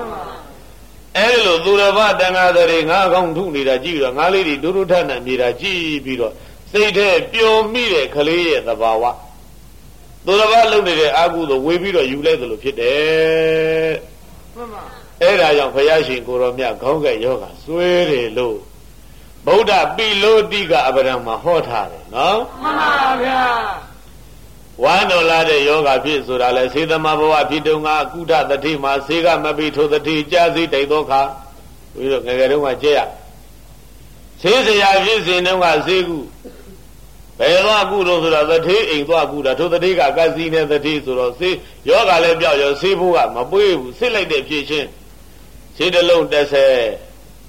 Elo Durava Danga that in Agong Tuniraji, Ali Durutan and Miraji Biro. Say there, pure Mire Kali the Bawa. Durava looked at Agu the Webiro, you let the look at it. Era young Payashi Goromia Konga Yoga, swear low. Boda below Diga Abrama hot hearted, no? One Olade Yoga Pisura, let's see the Mabua Pidunga, Kuta the Tima, Siga Mabi to the tea, Jazzy, Tedoka. We look at my chair. Says I have seen no Azigu. Pela Guru to the tea, in Guaguda to the Diga Gazina, the tea to see Yoga Lebia, your Sibua, Mabu, select the kitchen. See the loan that's a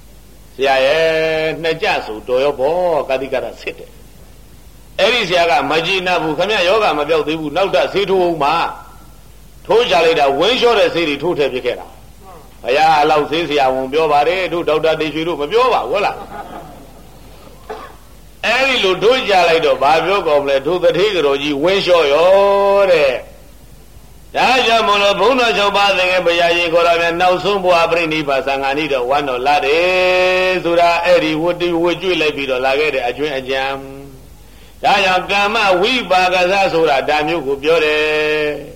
Najasu, Doyobo, Kadigara City. Erisiaga, Majina, Bukamia Yoga, Mabel, they would know that Situ Ma. Toja later, when short a city to Tepicera. I allow this, I won't be over there, do doubt that they should do, Mabiola, voila. Any Ludoja later, Babio Goblet to the Tigroji, when short your. Daja Monobuna Jobathing and Bayaji Goraman now Sumbo Abrini Basanganita, one or Lade, Zura Eddie, would you let me to Lagate, a joint jam? Daya Gama, we Bagazasura, Damu Gubiore.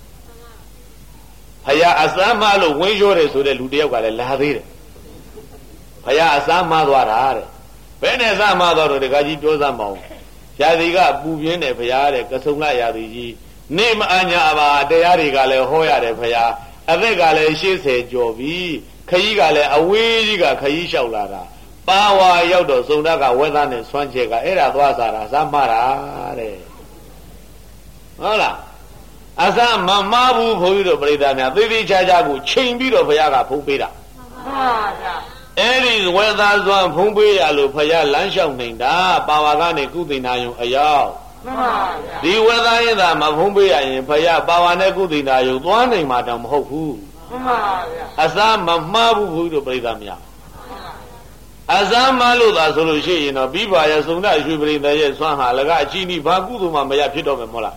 Paya Asamalu, when you're to the Ludia Lade. Paya Asama Duarare. When as a mother of the Gaji Dozamo, Yadiga, Bubian, Payare, Casuna Yadiji. Name Anya Dearigale Hoya de Paya, Avegale, she said Jovi, Kayigale, Awiga, Kayisha Lara, Bawa Yodo, Sunaga, Weather and Swanchega, Era Dwazara, Samara. Hola. Asam Mamabu Puido Bredana, Vivi Jajabu, chain beat of Yaga Pupira. Eddie's weather's one Pumbi, Alupaya, Lansham Ninda, Bawagani, Kudinayo, Ayao. The weather in the Mavumbi and Paya Bawaneku Dina, one name, Madame Hopu. Asam Mamabu to Bredamia. Asam Malu, the solution of Biba, as soon as you bring the Swaha, Laga, Chini, Bagu, Mamaya Pito Mola.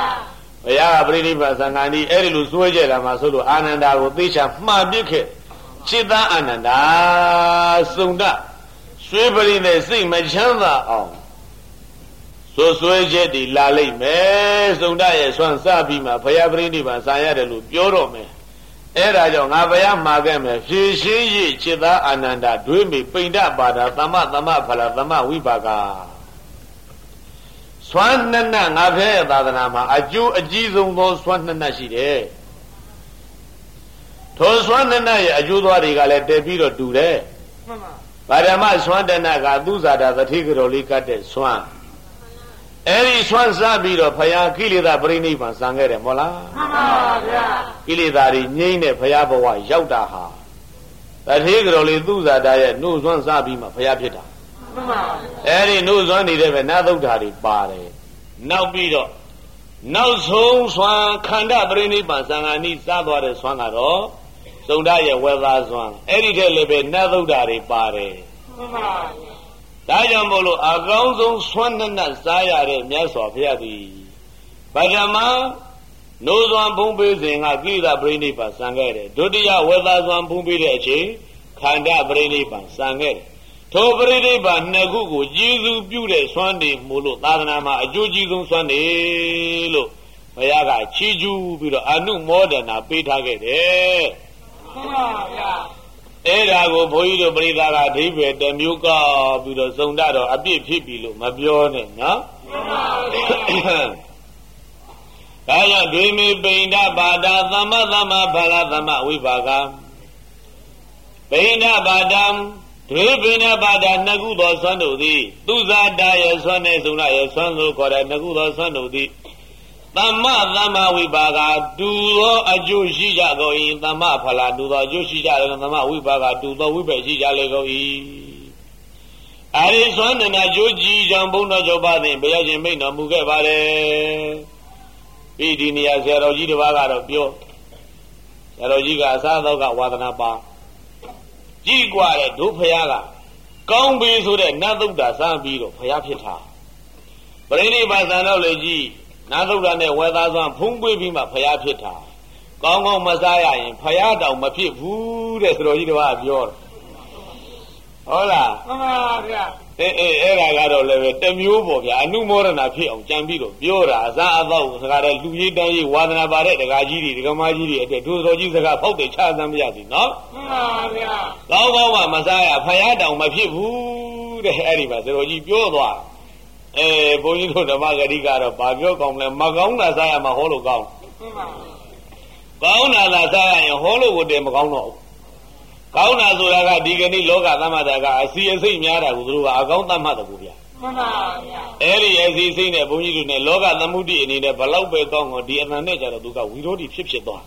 Paya Brady Basangani, Erilu Suja, Masulu, Ananda, Rodisha, Ma Bike. Chita Ananda Sunda Swibri the sing Machanda on So Swejeti Lali Me Sunda Swan Sabima Payabrini Sayadalu Puro me Era Jong Abaya Magame Fishi Chita Ananda Dreamy Pinda Bada Tama Pala Tama Wibaga Swan Nana Nave Dadanama Aju Ajizum goes Swan Nashide Toswan Nana Ajudwari Gale Debiro Dure Padama Swan Naga Duzada the Tigro Licate Swan Eri Swan Sabiro Paya Kilida Brini Sangere Mola Kilidari Nine Payabawa Yaudaha The Tigro Liduza Diet no Swan Sabima Payapita Eri no Swan needed another daddy body Now Bido Now so Swan Kanda Brini Sangani Sadware Swangaro So that weather swan. Any day live another daddy body. Dayambolo, a ground swan and Zaya, yes of Yadi. Pajama, no one boom building, I give the brainy pan sangere. Dodia weather swan boom building, Kanda brainy pan sangere. Tobri ban Nagugu, Jizu beauty, Swandi, Mulu, Tadanama, Juju Swandi, look. Mayaga, Chiju, Anu more than a pit target. Era go Boido Brida, David, the Muka, Budo Sondado, a bit Pipilu, Mabione, no? I am dreaming Benda Bada, Zama, Baladama, Wibaga. Benda Badam, Tribina Bada, Nagudo Sandudi, Duza Dia Sonezuna, Sando, Kora, Nagudo Sandudi. Tama Wibaga, Dulo, a Jushija go in Tama Pala, Dulo, Jushija, and Tama Wibaga, Dulo, Wibajija Lego E. Addison and a Juji Jambuna Jobadi, Bayajin Mina Mugabare. Idinia Zeroji Vaga of Bio Zerojiga Sadoga Wadanaba Jiguare, Dupayaga, Gombi to the Naduda Sambido, Payapita. But any Bazanoleji. Nadurane weathers on Pumbuima Payapita. Gongo Mazaya in Payada, Mapi, who is Rojiva of your. Hola. Era Gado Leve, Temubo, I knew more than a pill, Jambido, Biora, Zavo, Luigi, Wadanabare, the Gajiri, the Gamajiri, the two Rojiza, Pope, the Child Yadi, no? Gongo Mazaya, Payada, Mapi, who the Heriba, the Roji Biora. Boyino the Margarita, Bagio, Magona Zaya Maholo Gown. Gauna Lazaya and Holo with them Gono. Gauna Zulaga, Digani, Loga, Namadaga, I see a same Yara who drew a Gauna Madabuya. Eri as he seen a Boyino, Loga, Namudi, and in a Balaupe Gong or the Nature of Duga, we don't ship it on.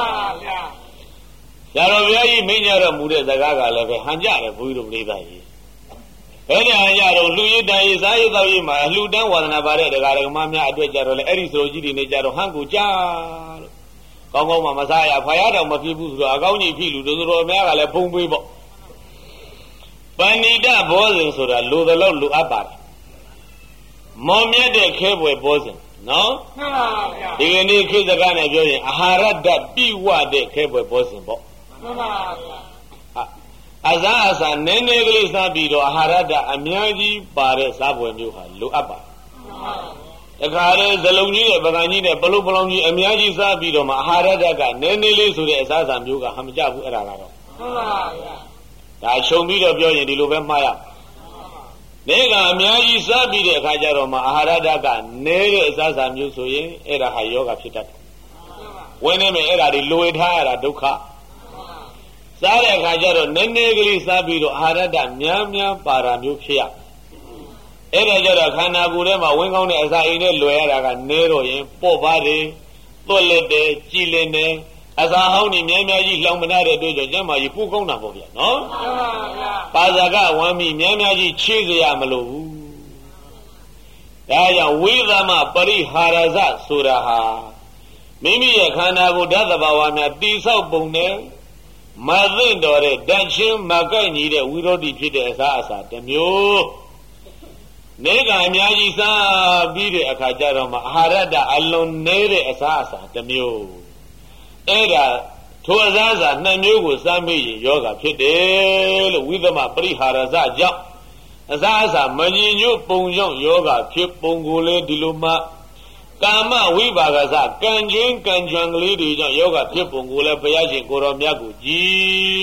Yarovia, Minya Mude, the Gaga, like a Hanjara, Budo Lida. Any Ayaro, Louis Dais, I thought Lu Dan was an Abare, the Garamamia, Adwajaro, Erisoji, Nejaro, Hangu Jar. Congo Masaya, Payada, Mafibu, Agoni Pilu, the Romera, Le Pumbibo. Panida Bozen, so that Lu the Lord Lu Abat. Momia de Cable Bozen, no? You need kids a gun and join Harada, be what they cable Bozen. Azasa Neneglis Nabido, Harada, Amiaji, Bare, Sabo, and Yuha, Luapa. The Kare, the Luni, Bagani, the Balubologi, Amiaji Sabido, Harada, Nenelis, to the Sasa Muga, Hamjabu, Eragado. I show me the Joy in the Lubemaya. Nega, Amiaji Sabi, the Kajaroma, Harada, Nere Sasa Musoye, Era Hayoga Pitat. Whenever Era the Luid Hara Duka. Sare Kajaro, Nenegli Sabido, Harada, Nyamia, Paramupia. Era Kanagurema, wing on as I in a Luera, Nero, Pobare, Tolede, Chilene, as a honey, Nyamaji, Lamanada, Dojo Jama, you put on Napolia, no? Pazaga, Wami, Nyamaji, Chizzy Amalu. Daya, Widama, Pari Haraza, Suraha. Mimi a Kanago Dadabawana, Disa Bone. Mazin Dore, Danchin, Magani, the widow defeated as Asa, the mule. Nega Miyaji sa bide Akajaroma, Harada alone nere as Asa, the mule. Era ထိုအစားအစာနှစ်မျိုးကိုစားမိရင်ယောဂဖြစ်တယ်လို့ဝိသမပရိဟာရဇကြောင့်အစားအစာမညီညွတ်ပုံကြောင့်ယောဂဖြစ်ပုံကိုလည်းဒီလိုမှကာမဝိပါကစကံချင်းကံကြွံကလေးတွေကြောင့်ယောဂဖြစ်ပုံကိုလည်းဘုရားရှင်ကိုတော်မြတ်ကိုကြည်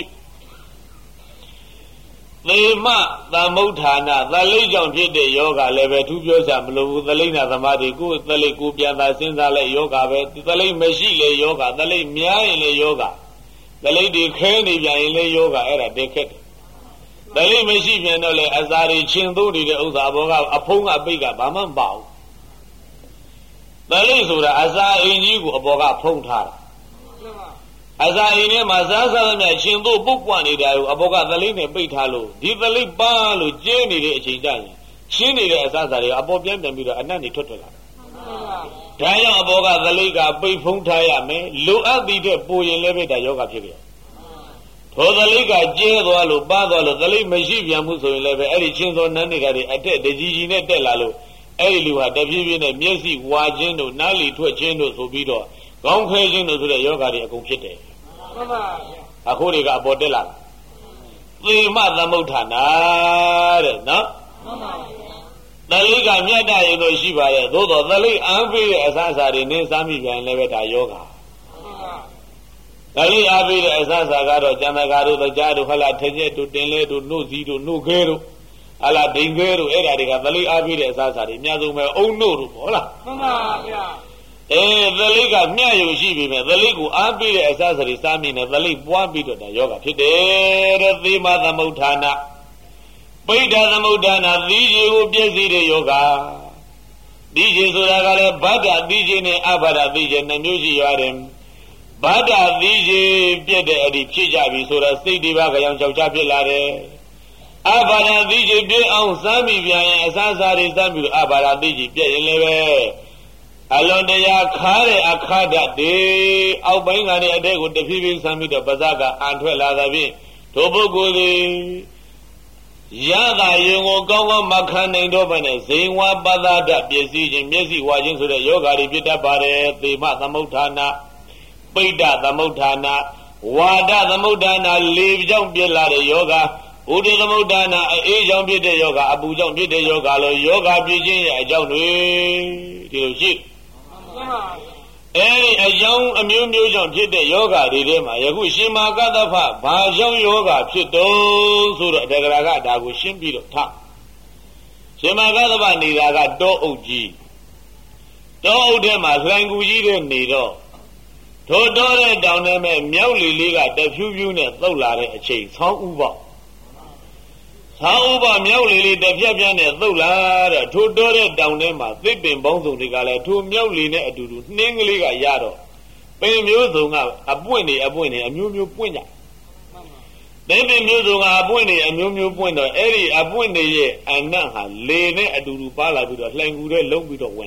သေမသမုဋ္ဌာနာသလိတ်ကြောင့်ဖြစ်တဲ့ယောဂလည်းပဲသူပြောကြမလို့ဘူးသလိတ်နာသမားတွေကိုသလိတ်ကိုပြန်သာစဉ်းစားလဲယောဂပဲသလိတ်မရှိလေယောဂသလိတ်များရင်လေယောဂသလိတ်တွေခဲနေပြန်ရင်လေယောဂအဲ့ဒါတက်ခက်တယ်သလိတ်မရှိပြန်တော့လေအစာတွေချင်းသိုးနေတဲ့ဥစ္စာဘောကအဖုံးအပိတ်ကဘာမှမပေါ့သလိတ်ဆိုတာအစာအင်ကြီးကိုအပေါ်ကဖုံးထားတာအစာအိမ်ထဲမှာစားစားသမျှရှင်တို့ပုတ်ပွားနေတာကိုအဘောကသလိမ့်နဲ့ပိတ်ထားလို့ဒီသလိမ့်ပန်းလို့ကျင်းနေတဲ့အချိန်ကျရင်ရှင်းနေတဲ့အစားအစာတွေအပေါ်ပြန်ပြီးတော့အနတ်နေထွက်လာတယ်။ဒါကြောင့်အဘောကသလိမ့်ကပိတ်ဖုံးထားရမယ်လိုအပ်သည်တဲ့ပူရင်လည်းပဲဒါယောဂဖြစ်ကြ။ထိုသလိမ့်ကကျဲသွားလို့ပန်းသွားလို့သလိမ့်မရှိပြန်မှုဆိုရင်လည်းပဲအဲ့ဒီချင်းစောနန်းတွေကတွေအတက်တကြီးကြီးနဲ့တက်လာလို့အဲ့ဒီလူဟာတဖြည်းဖြည်းနဲ့မျက်စိဝါခြင်းတို့နားလီထွက်ခြင်းတို့ဆိုပြီးတော့ကောင်းခဲခြင်းတို့ဆိုတဲ့ယောဂတွေအကုန်ဖြစ်တယ်မှန်ပါဗျာအခုတွေကအပေါ်တက်လာသေမသမုဋ္ဌာနာတဲ့နော်မှန်ပါဗျာသလိကမြတ်တရင်တို့ရှိပါရဲ့သို့တော်သလိအံပေးတဲ့အစားအစာတွေနင်းစားမိပြန်လည်းပဲဒါယောဂမှန်ပါသလိအားပေးတဲ့အစားအစာကတော့ကျန်တဲ့ကားတို့တရားတို့ဟလာထကျက်တို့တင်လဲတို့နှုတ်စီတို့နှုတ်ခဲတို့ဟလာဒိန်ခဲတို့အဲ့ဒါတွေကသလိအားပေးတဲ့အစားအစာတွေအများဆုံးပဲအုံနှုတ်တို့ဟုတ်လားမှန်ပါဗျာသလိကမျှယုံရှိပြီမဲ့သလိကိုအားပေးတဲ့အစားအစာတွေစားမိနေသလိပွားပြီးတော့ဒါယောဂဖြစ်တယ်တဲ့သေမသမုဋ္ဌာနာပိဋ္ဌသမုဋ္ဌာနာသီးခြေကိုပြည့်စည်တဲ့ယောဂသီးခြေဆိုတာကလည်းဗဒ္ဒသီးခြေနဲ့အဘဒသီးခြေနှစ်မျိုးရှိရတယ်ဗဒ္ဒသီးခြေပြည့်တဲ့အဒီဖြစ်ကြပြီဆိုတာစိတ်တွေပါကြောင်ကြောက်ကြဖြစ်လာတယ်အဘဒသီးခြေပြည့်အောင်စားမိပြန်ရင်အစားအစာတွေစားပြီးတော့အဘဒသီးခြေပြည့်ရင်လည်းပဲအလွန်တရာခါတဲ့အခါတတ်တယ်အောက်ပိုင်းကနေအတဲ့ကိုတဖြည်းဖြည်းဆမ်းပြီးတော့ပါးစပ်ကအန်ထွက်လာသဖြင့်ထိုပုဂ္ဂိုလ်သည်ရတာရင်ကိုကောင်းကောင်းမခံနိုင်တော့ဘဲနဲ့ဇိဝပသဒပစ္စည်းခြင်းမျက်စိဝါခြင်းဆိုတဲ့ယောဂါတွေဖြစ်တတ်ပါတယ်သေမသမုဋ္ဌာနာပိဋ္ဌသမုဋ္ဌာနာဝါဒသမုဋ္ဌာနာလေကြောင့်ပြစ်လာတဲ့ယောဂါဘုဒ္ဓသမုဋ္ဌာနာအေးကြောင့်ဖြစ်တဲ့ယောဂါအပူကြောင့်ဖြစ်တဲ့ယောဂါလို့ယောဂါပြည့်ခြင်းရဲ့အကြောင်းတွေဒီလိုရှိအဲဒီအကြောင်းအမျိုးမျိုးကြောင့်ဖြစ်တဲ့ယောဂတွေထဲမှာယခုရှင်မာကတ္တဖဘာကြောင့်ယောဂဖြစ်တော့ဆိုတော့တက္ကရာကဒါကိုရှင်းပြီးတော့ထားရှင်မာကတ္တဖနေတာကတောအုပ်ကြီးတောအုပ်ထဲမှာလှိုင်ကူကြီးတွေနေတော့ထိုတောတဲ့တောင်ထဲမှာမြောက်လီလေးကတဖြူးဖြူးနဲ့သုတ်လာတဲ့အချိန်ဆောင်းဥပေါ့ဆောင်းဥပမြောက်လေးတစ်ပြက်ပြက်နဲ့သုတ်လာတဲ့ထိုတောတဲ့တောင်ထဲမှာသစ်ပင်ပေါင်းစုံတွေကလည်းထိုမြောက်လေးနဲ့အတူတူနှင်းကလေးကရတော့ပင်မျိုးစုံကအပွင့်နေအမျိုးမျိုးပွင့်ကြသစ်ပင်မျိုးစုံကအပွင့်နေအမျိုးမျိုးပွင့်တော့အဲ့ဒီအပွင့်နေရဲ့အနတ်ဟာလေနဲ့အတူတူပါလာပြီးတော့လှိုင်ကူတဲ့လုံးပြီးတော့ဝင်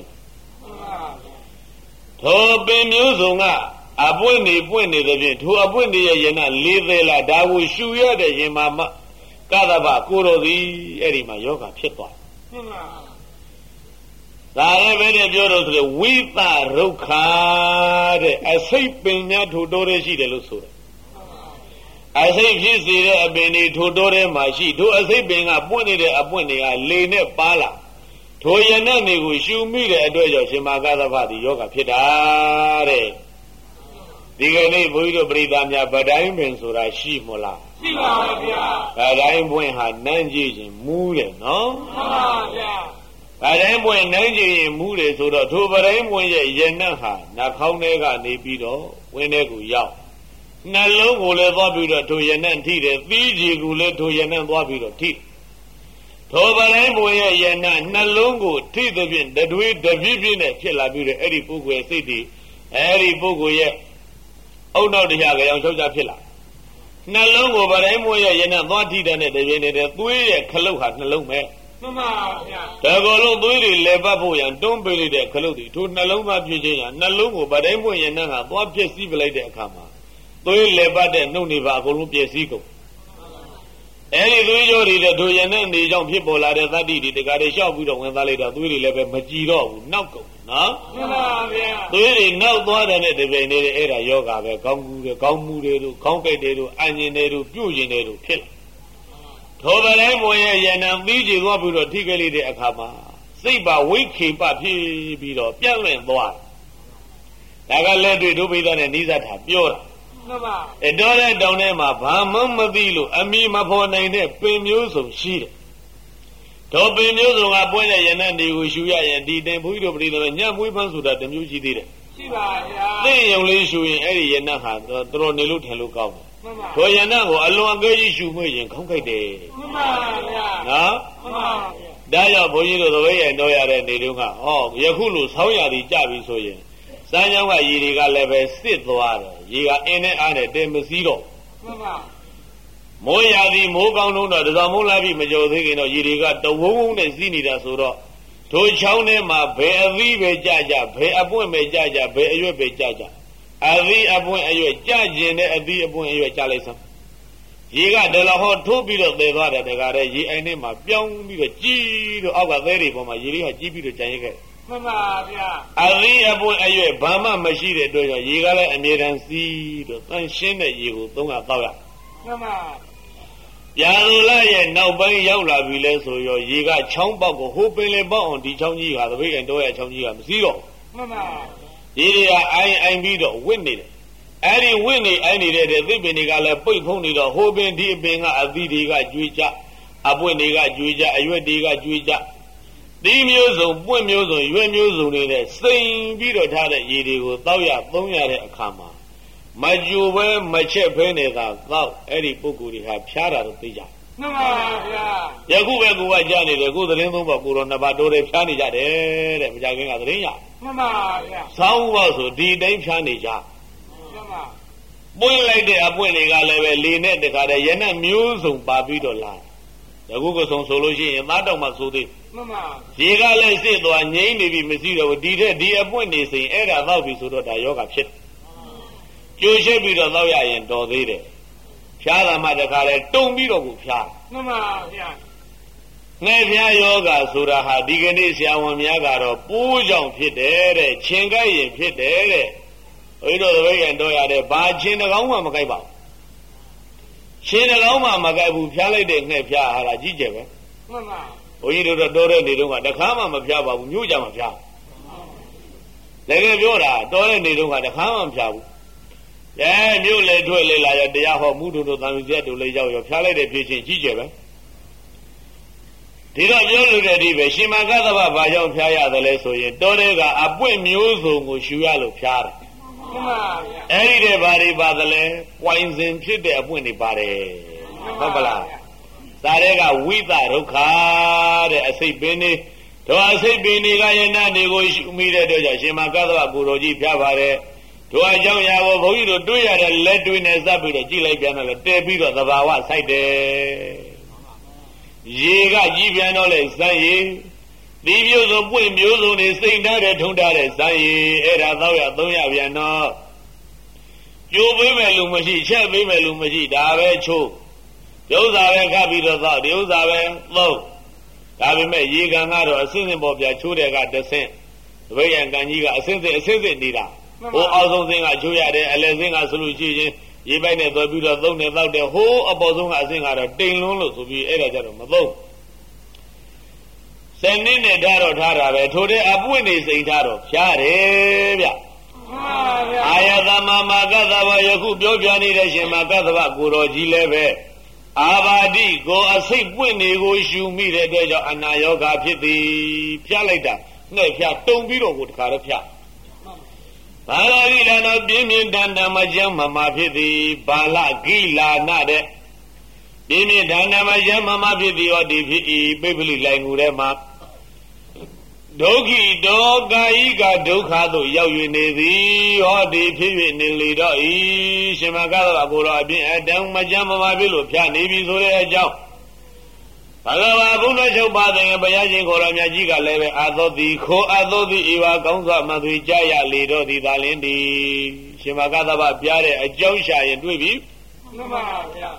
ထိုပင်မျိုးစုံကအပွင့်နေပွင့်နေတဲ့ဖြင့်ထိုအပွင့်နေရဲ့ရင်ကလေးသေးလားဒါကိုရှူရတဲ့ရင်မှာကသဗ္ဗကိုတော်သည်အဲ့ဒီမှာယောဂဖြစ်သွားမှန်ပါဒါလည်းပဲပြောတော့ဆိုဝိသရုက္ခတဲ့အစိတ်ပင်များထိုတိုးရဲရှိတယ်လို့ဆိုတယ်အစိတ်ဖြစ်စေတဲ့အပင်တွေထိုတိုးရဲမှာရှိထိုအစိတ်ပင်ကပွင့်နေတဲ့အပွင့်တွေကလေနဲ့ပါလာထိုရဏတ်တွေကိုရှူမိတဲ့အတွက်ကြောင့်ရှင်မာကသဗ္ဗသည်ယောဂဖြစ်တာတဲ့ဒီကနေ့ဘုန်းကြီးတို့ပရိသတ်များဗတိုင်းပင်ဆိုတာရှိမလားရှိပါပါဗျာဗတိုင်းပွင့်ဟာနန်းကြည့်ခြင်းမူးတယ်နော်မှန်ပါဗျာဗတိုင်းပွင့်နန်းကြည့်ရင်မူးတယ်ဆိုတော့ထိုဗတိုင်းပွင့်ရဲ့ရဏတ်ဟာနှာခေါင်းထဲကနေပြီးတော့ဝင်းထဲကိုရောက်နှလုံးကိုလည်းသွားပြီးတော့ထိုရဏတ်ထိတယ်သီးကြီးကိုလည်းထိုရဏတ်သွားပြီးတော့ထိထိုဗတိုင်းပွင့်ရဲ့ရဏတ်နှလုံးကိုထိသဖြင့်တတွေးတပြည့်ပြည့်နဲ့ဖြစ်လာပြီးတော့အဲ့ဒီပုဂ္ဂိုလ်ရဲ့စိတ်တွေအဲ့ဒီပုဂ္ဂိုလ်ရဲ့အုတ်နောက်တရားကြောင်ချုပ်ကြဖြစ်လာနှလုံးကိုဗတိုင်းမွေးရဲ့ရဏသွားထိတဲ့နဲ့တပြင်းနေတဲ့သွေးရဲ့ခလုတ်ဟာနှလုံးပဲမှန်ပါဗျာဒါကောလုံးသွေးတွေလဲပတ်ဖို့ရန်တွန်းပေးလိုက်တဲ့ခလုတ်တွေထိုနှလုံးသားဖြစ်ခြင်းဟာနှလုံးကိုဗတိုင်းမွေးရဏဟာသွားပြည့်စည်ပလိုက်တဲ့အခါမှာသွေးလဲပတ်တဲ့နှုတ်နေပါအကုန်လုံးပြည့်စည်ကုန်အဲဒီသွေးကြောတွေတဲ့တို့ရနဲ့နေကြောင့်ဖြစ်ပေါ်လာတဲ့သတ္တိတွေတကားတွေလျှောက်ပြီးတော့ဝင်သားလိုက်တော့သွေးတွေလည်းပဲမကြည်တော့ဘူးနောက်ကုန်နော်မှန်ပါဗျာသွေးတွေနောက်သွားတဲ့နဲ့တပိန်နေတယ်အဲ့ဒါယောဂပဲကောင်းကူတယ်ကောင်းမှုတွေတို့ခေါင်းကိတ်တွေတို့အញ្ញင်တွေတို့ပြုတ်ရင်တွေတို့ဖြစ်လာထိုပတိုင်းပေါ်ရဲ့ယန္တံပြီးကြသွားပြီးတော့ထိခဲ့လိုက်တဲ့အခါမှာစိတ်ပါဝိခေပဖြစ်ပြီးတော့ပြန့်လွင့်သွားဒါကလက်တွေဒုပိသနဲ့နိစ္စထားပြောတာမှန်ပါအဲ့တော့တဲ့တောင်ထဲမှာဘာမှမသိလို့အမိမဖော်နိုင်တဲ့ပင်မျိုးစုံရှိတယ်တော့ပင်မျိုးစုံကပွင့်တဲ့ယန္တံတွေကိုရှူရရင်ဒီတင်ဘုန်းကြီးတို့ပြည်တော်ညံ့မွေးဖန်းဆိုတာတစ်မျိုးရှိသေးတယ်ရှိပါဗျာသိရုံလေးရှူရင်အဲ့ဒီယန္တံဟာတော်နေလို့ထင်လို့ကောင်းတယ်မှန်ပါတို့ယန္တံကိုအလွန်အကဲကြီးရှူမွေးရင်ခေါင်းခိုက်တယ်မှန်ပါဗျာနော်မှန်ပါဒါကြောင့်ဘုန်းကြီးတို့သဘေရင်တော့ရတဲ့နေတုန်းကဟောယခုလိုဆောင်းရာသီကြပြီဆိုရင်စမ်းကြောင်းကရေတွေကလည်းပဲစစ်သွားတယ်ရေကအင်းနဲ့အားနဲ့တင်မစည်းတော့မှန်ပါမိုးရာသီမိုးကောင်းတော့တစောင်းမိုးလာပြီမကြော်သေးခင်တော့ရေတွေကတဝုံဝုံနဲ့စီးနေတာဆိုတော့တို့ချောင်းထဲမှာဘယ်အသီးပဲကြကြဘယ်အပွင့်ပဲကြကြဘယ်အရွက်ပဲကြကြအသီးအပွင့်အရွက်ကြကျင်တဲ့အသီးအပွင့်အရွက်ကြလိုက်စမ်းရေကဒလဟောထိုးပြီးတော့သေသွားတယ်တကားတဲ့ရေအိုင်ထဲမှာပြောင်းပြီးတော့ကြီးတော့အောက်ကသဲတွေပေါ်မှာရေတွေကကြီးပြီးတော့ကြံရခဲ့မှန်ပါဗျာအသီးအပွင့်အရွက်ဘာမှမရှိတဲ့အတွက်ကြောင့်ရေကလည်းအမြဲတမ်းစီးတော့တန်ရှင်းတဲ့ရေကိုသုံးရတော့ရမှန်ပါရာဇူလရဲ့နောက်ပိုင်းရောက်လာပြီလဲဆိုရောရေကချောင်းပေါက်ကိုဟိုပင်လေပေါက်အောင်ဒီချောင်းကြီးကသပိတ်ကန်တော့ရချောင်းကြီးကမစည်းတော့မှန်ပါရေတွေကအိုင်ပြီးတော့ဝစ်နေတယ်အဲ့ဒီဝင့်နေအိုင်းနေတဲ့သစ်ပင်တွေကလည်းပိတ်ဖုံးနေတော့ဟိုပင်ဒီအပင်ကအသီးတွေကကျွေးကြအပွင့်တွေကကျွေးကြအရွက်တွေကကျွေးကြသီးမျိုးစုံပွင့်မျိုးစုံရွက်မျိုးစုံတွေနဲ့စိမ်ပြီးတော့ထားတဲ့ရေတွေကိုတောက်ရသုံးရတဲ့အခါမှာမကြိုပဲမချက်ဖဲနေတာတောက်အဲ့ဒီပုဂ္ဂိုလ်တွေဟာဖျားတာတော့သိကြမှန်ပါဗျာယခုပဲကိုကကြားနေတယ်ကိုသတင်းသုံးပါကိုတော့နှစ်ပါးတိုးတယ်ဖျားနေကြတယ်တဲ့မကြခင်ကသတင်းရမှန်ပါဗျာဆောင်းပါဆိုဒီတိုင်းဖျားနေကြမှန်ပါပွင့်လိုက်တဲ့အပွင့်တွေကလည်းပဲလေနဲ့တခါတည်းရနက်မျိုးစုံပါပြီးတော့လာယခုကဆုံဆိုလို့ရှိရင်သားတော်မှဆိုသေးမှန်ပါရေကလည်းစစ်သွားငိမ့်နေပြီမရှိတော့ဘူးဒီထက်ဒီအပွင့်နေစိန်အဲ့ဒါတော့ပြီဆိုတော့ဒါယောဂဖြစ်ကျိုးရှိပြီးတော့တော့ရရင်တော်သေးတယ်ဖျားတာမှတခါတည်းတုံပြီးတော့ကိုဖျားမှန်ပါဗျာငှက်ဖျားယောဂဆိုတာဟာဒီကနေ့ဆရာဝန်များကတော့ပိုးကြောင့်ဖြစ်တယ်တဲ့ခြင်ကိုက်ရင်ဖြစ်တယ်တဲ့ဘုရားတို့သဘေရင်တော့ရတဲ့ဘာချင်းတကောင်းမှမကိုက်ပါဘူးချင်းတကောင်းမှမကိုက်ဘူးဖျားလိုက်တဲ့ငှက်ဖျားဟာလားကြီးကျယ်ပဲမှန်ပါဘုန်းကြီးတို့တော့တော်တဲ့နေတော့ကတခါမှမဖျားပါဘူးမြို့ကြမှာဖျားလည်းကပြောတာတော်တဲ့နေတော့ကတခါမှမဖျားဘူးမြို့လေထွက်လေလာရတရားဟောမှုတို့သံဃာတို့လေရောက်ရောဖျားလိုက်တဲ့ဖြစ်ချင်းကြီးကျယ်ပဲဒီတော့ပြောလို့တဲ့ဒီပဲရှင်မကသဗ္ဗဘာကြောင့်ဖျားရတယ်လဲဆိုရင်တော်တဲ့ကအပွင့်မျိုးစုံကိုရှူရလို့ဖျားတယ်မှန်ပါဗျာအဲ့ဒီတဲ့ဘာတွေပါသလဲပွိုင်စင်ဖြစ်တဲ့အပွင့်တွေပါတယ်ဟုတ်ကလားသာတဲ့ကဝိသဒုက္ခတဲ့အစိတ်ပင်တွေတော့အစိတ်ပင်တွေကယန္တတွေကိုရှုမိတဲ့အတွက်ကြောင့်ရှင်မကသဗ္ဗကိုတော်ကြီးဖျားပါတယ်တို့အကြောင်းအရာကိုဘုန်းကြီးတို့တွေးရတဲ့လက်တွေနဲ့စပ်ပြီးတော့ကြည့်လိုက်ပြန်တော့လေတဲပြီးတော့သဘာဝဆိုင်တယ်ရေကကြီးပြန်တော့လေစမ်းရည်ဒီမျိုးစုံပွင့်မျိုးစုံတွေစိမ့်ထားတဲ့ထုံထားတဲ့စမ်းရည်အဲ့ဒါတော့ရသုံးရပြန်တော့ကျိုးပေးမယ်လို့မရှိချက်ပေးမယ်လို့မရှိဒါပဲချိုးဒီဥစ္စာပဲခပ်ပြီးတော့ဒီဥစ္စာပဲသုံးဒါပေမဲ့ရေကန်ကတော့အစင်းစင်းပေါ်ပြချိုးတဲ့ကတဆင့်တပည့်ရန်ကန်ကြီးကအစင်းစင်းနေတာဟိုအောက်ဆုံးစင်းကချိုးရတယ်အလယ်စင်းကဆိုလို့ရှိရင်ရေပိုက်နဲ့သွဲပြီးတော့သုံးနေတော့တယ်ဟိုးအပေါ်ဆုံးကအစင်းကတော့တိမ်လွန်းလို့ဆိုပြီးအဲ့ဒါကြတော့မသုံးစနစ်နဲ့ထားတာပဲထိုတဲ့အပွင့်နေစိန်ထားတော့ဖျားတယ်ဗျအာယသမမကသဗ္ဗယခုပြောပြနေတဲ့ရှင်မကသဗ္ဗကိုတော်ကြီးလည်းပဲအာဘာတိကိုအစိတ်ပွင့်နေကိုရှူမိတဲ့အတွက်ကြောင့်အနာယောဂဖြစ်သည်ဖျားလိုက်တာငှက်ဖျားတုံပြီးတော့ကိုတခါတော့ဖျားဘာလာဂိလာနောပြင်းပြင်းထန်ထန်မကြမ်းမမဖြစ်သည်ဘာလဂိလာနတဲ့ပြင်းပြင်းထန်ထန်မကြမ်းမမဖြစ်သည်ဟောဒီဖြစ်ဤပိပလိလိုင်ငူထဲမှာဒုက္ခိဒေါကာယိကဒုက္ခသို့ရောက်၍နေသည်ဟောဒီဖြစ်၍နေလေတော့ဤရှင်မကသောကိုတော်အပြင်အတံမကြမ်းမမဖြစ်လို့ဖြာနေပြီဆိုတဲ့အကြောင်းဘဂဝါဘုရားချုပ်ပါတဲ့ဘုရားရှင်ကိုယ်တော်မြတ်ကြီးကလည်းပဲအာသောတိခိုအာသောတိဤဝါကောင်းစွာမှသွေကြရလေတော့သည်သာလင်းသည်ရှင်မကသဗ္ဗပြားတဲ့အကြောင်းရှာရင်တွေ့ပြီမှန်ပါဗျာ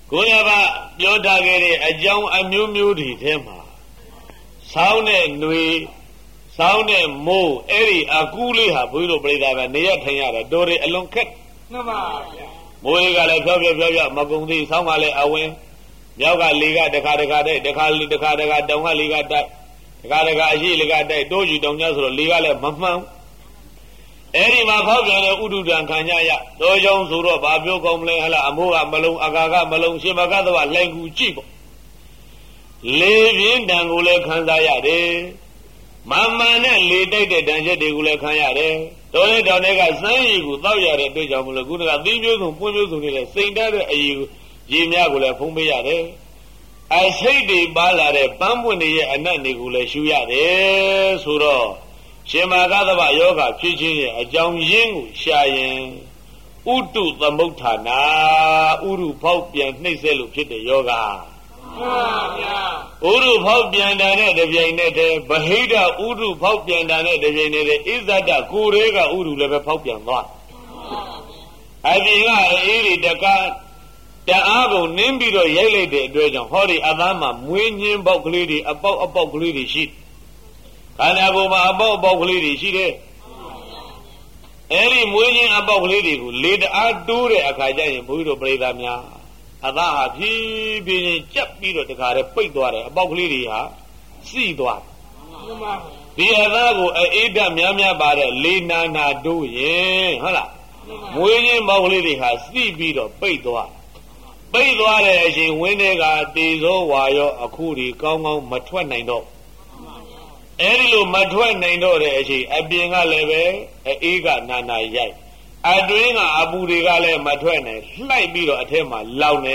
ကိုယ်ကပြောထားခဲ့တဲ့အကြောင်းအမျိုးမျိုးတွေထဲမှာဆောင်းတဲ့ຫນွေဆောင်းတဲ့မိုးအဲ့ဒီအကူးလေးဟာဘုန်းကြီးတို့ပြိဿကနေရထိုင်ရတယ်တော်တယ်အလွန်ခက်မှန်ပါဗျာမိုးကလည်းဖြောက်မကုန်သေးဆောင်းကလည်းအဝင်မြောက်ကလေကတခါတိုက်တခါတောင်ကလေကတိုက်တခါအရှိလေကတိုက်တိုးယူတောင်ကြဆိုတော့လေကလည်းမမှန်အဲ့ဒီမှာဖောက်ပြန်တဲ့ဥဒုဒံခံကြရတော်ကြောင့်ဆိုတော့ဘာပြောကောင်းမလဲဟလားအမိုးကမလုံးအကာကမလုံးရှင်မကသဝလှိုင်ကူကြည့်ပေါ့လေပြင်းတံကိုလည်းခံစားရတယ်မမှန်နဲ့လေတိုက်တဲ့တန်ချက်တွေကိုလည်းခံရတယ်တော်တဲ့တောင်တွေကစမ်းရည်ကိုတောက်ရတဲ့အတွက်ကြောင့်မလို့ခုနကသီးမျိုးစုံပွင့်မျိုးစုံနေတဲ့စိန်တတ်တဲ့အရည်ကိုရေများကိုလည်းဖုံးပေးရတယ်အစိတ်တွေပါလာတဲ့ပန်းပွင့်တွေရဲ့အနတ်တွေကိုလည်းရှူရတယ်ဆိုတော့ရှင်မာကသဗ္ဗယောဂဖြစ်ခြင်းရဲ့အကြောင်းရင်းကိုရှာရင်ဥတုသမုဋ္ဌာနာဥရုဖောက်ပြန်နှိမ့်ဆက်လို့ဖြစ်တဲ့ယောဂမှန်ပါဗျာဥရုဖောက်ပြန်တာနဲ့တပြိုင်နက်တည်းဗဟိတဥရုဖောက်ပြန်တာနဲ့တပြိုင်နက်တည်းဣဇဒကိုယ်တွေကဥရုလည်းပဲဖောက်ပြန်သွားအပြင်ကအေးဒီတကားတအားကိုနင်းပြီးတော့ရိုက်လိုက်တဲ့အတွက်ကြောင့်ဟောဒီအသားမှာမွေးညင်းပေါက်ကလေးတွေအပေါက်ကလေးတွေရှိခန္ဓာကိုယ်မှာအပေါက်ကလေးတွေရှိတယ်အဲ့ဒီမွေးညင်းအပေါက်ကလေးတွေကိုလေတအားတိုးတဲ့အခါကျရင်ဘုန်းကြီးတို့ပြိဿများအသားဟာဖြည်းဖြည်းချင်းကြက်ပြီးတော့တခါတည်းပိတ်သွားတယ်အပေါက်ကလေးတွေဟာစီးသွားဒီအသားကိုအေးဓာတ်များပါတဲ့လေနာတိုးရင်ဟုတ်လားမွေးညင်းပေါက်ကလေးတွေဟာစီးပြီးတော့ပိတ်သွားတဲ့အချိန်ဝင်းတွေကတေဇောဝါရောအခုဒီကောင်းမထွက်နိုင်တော့အဲ့ဒီလိုမထွက်နိုင်တော့တဲ့အချိန်အပြင်ကလည်းပဲအေးကနာရိုက်အတွင်းကအပူတွေကလည်းမထွက်နိုင်လှိုက်ပြီးတော့အထက်မှာလောင်နေ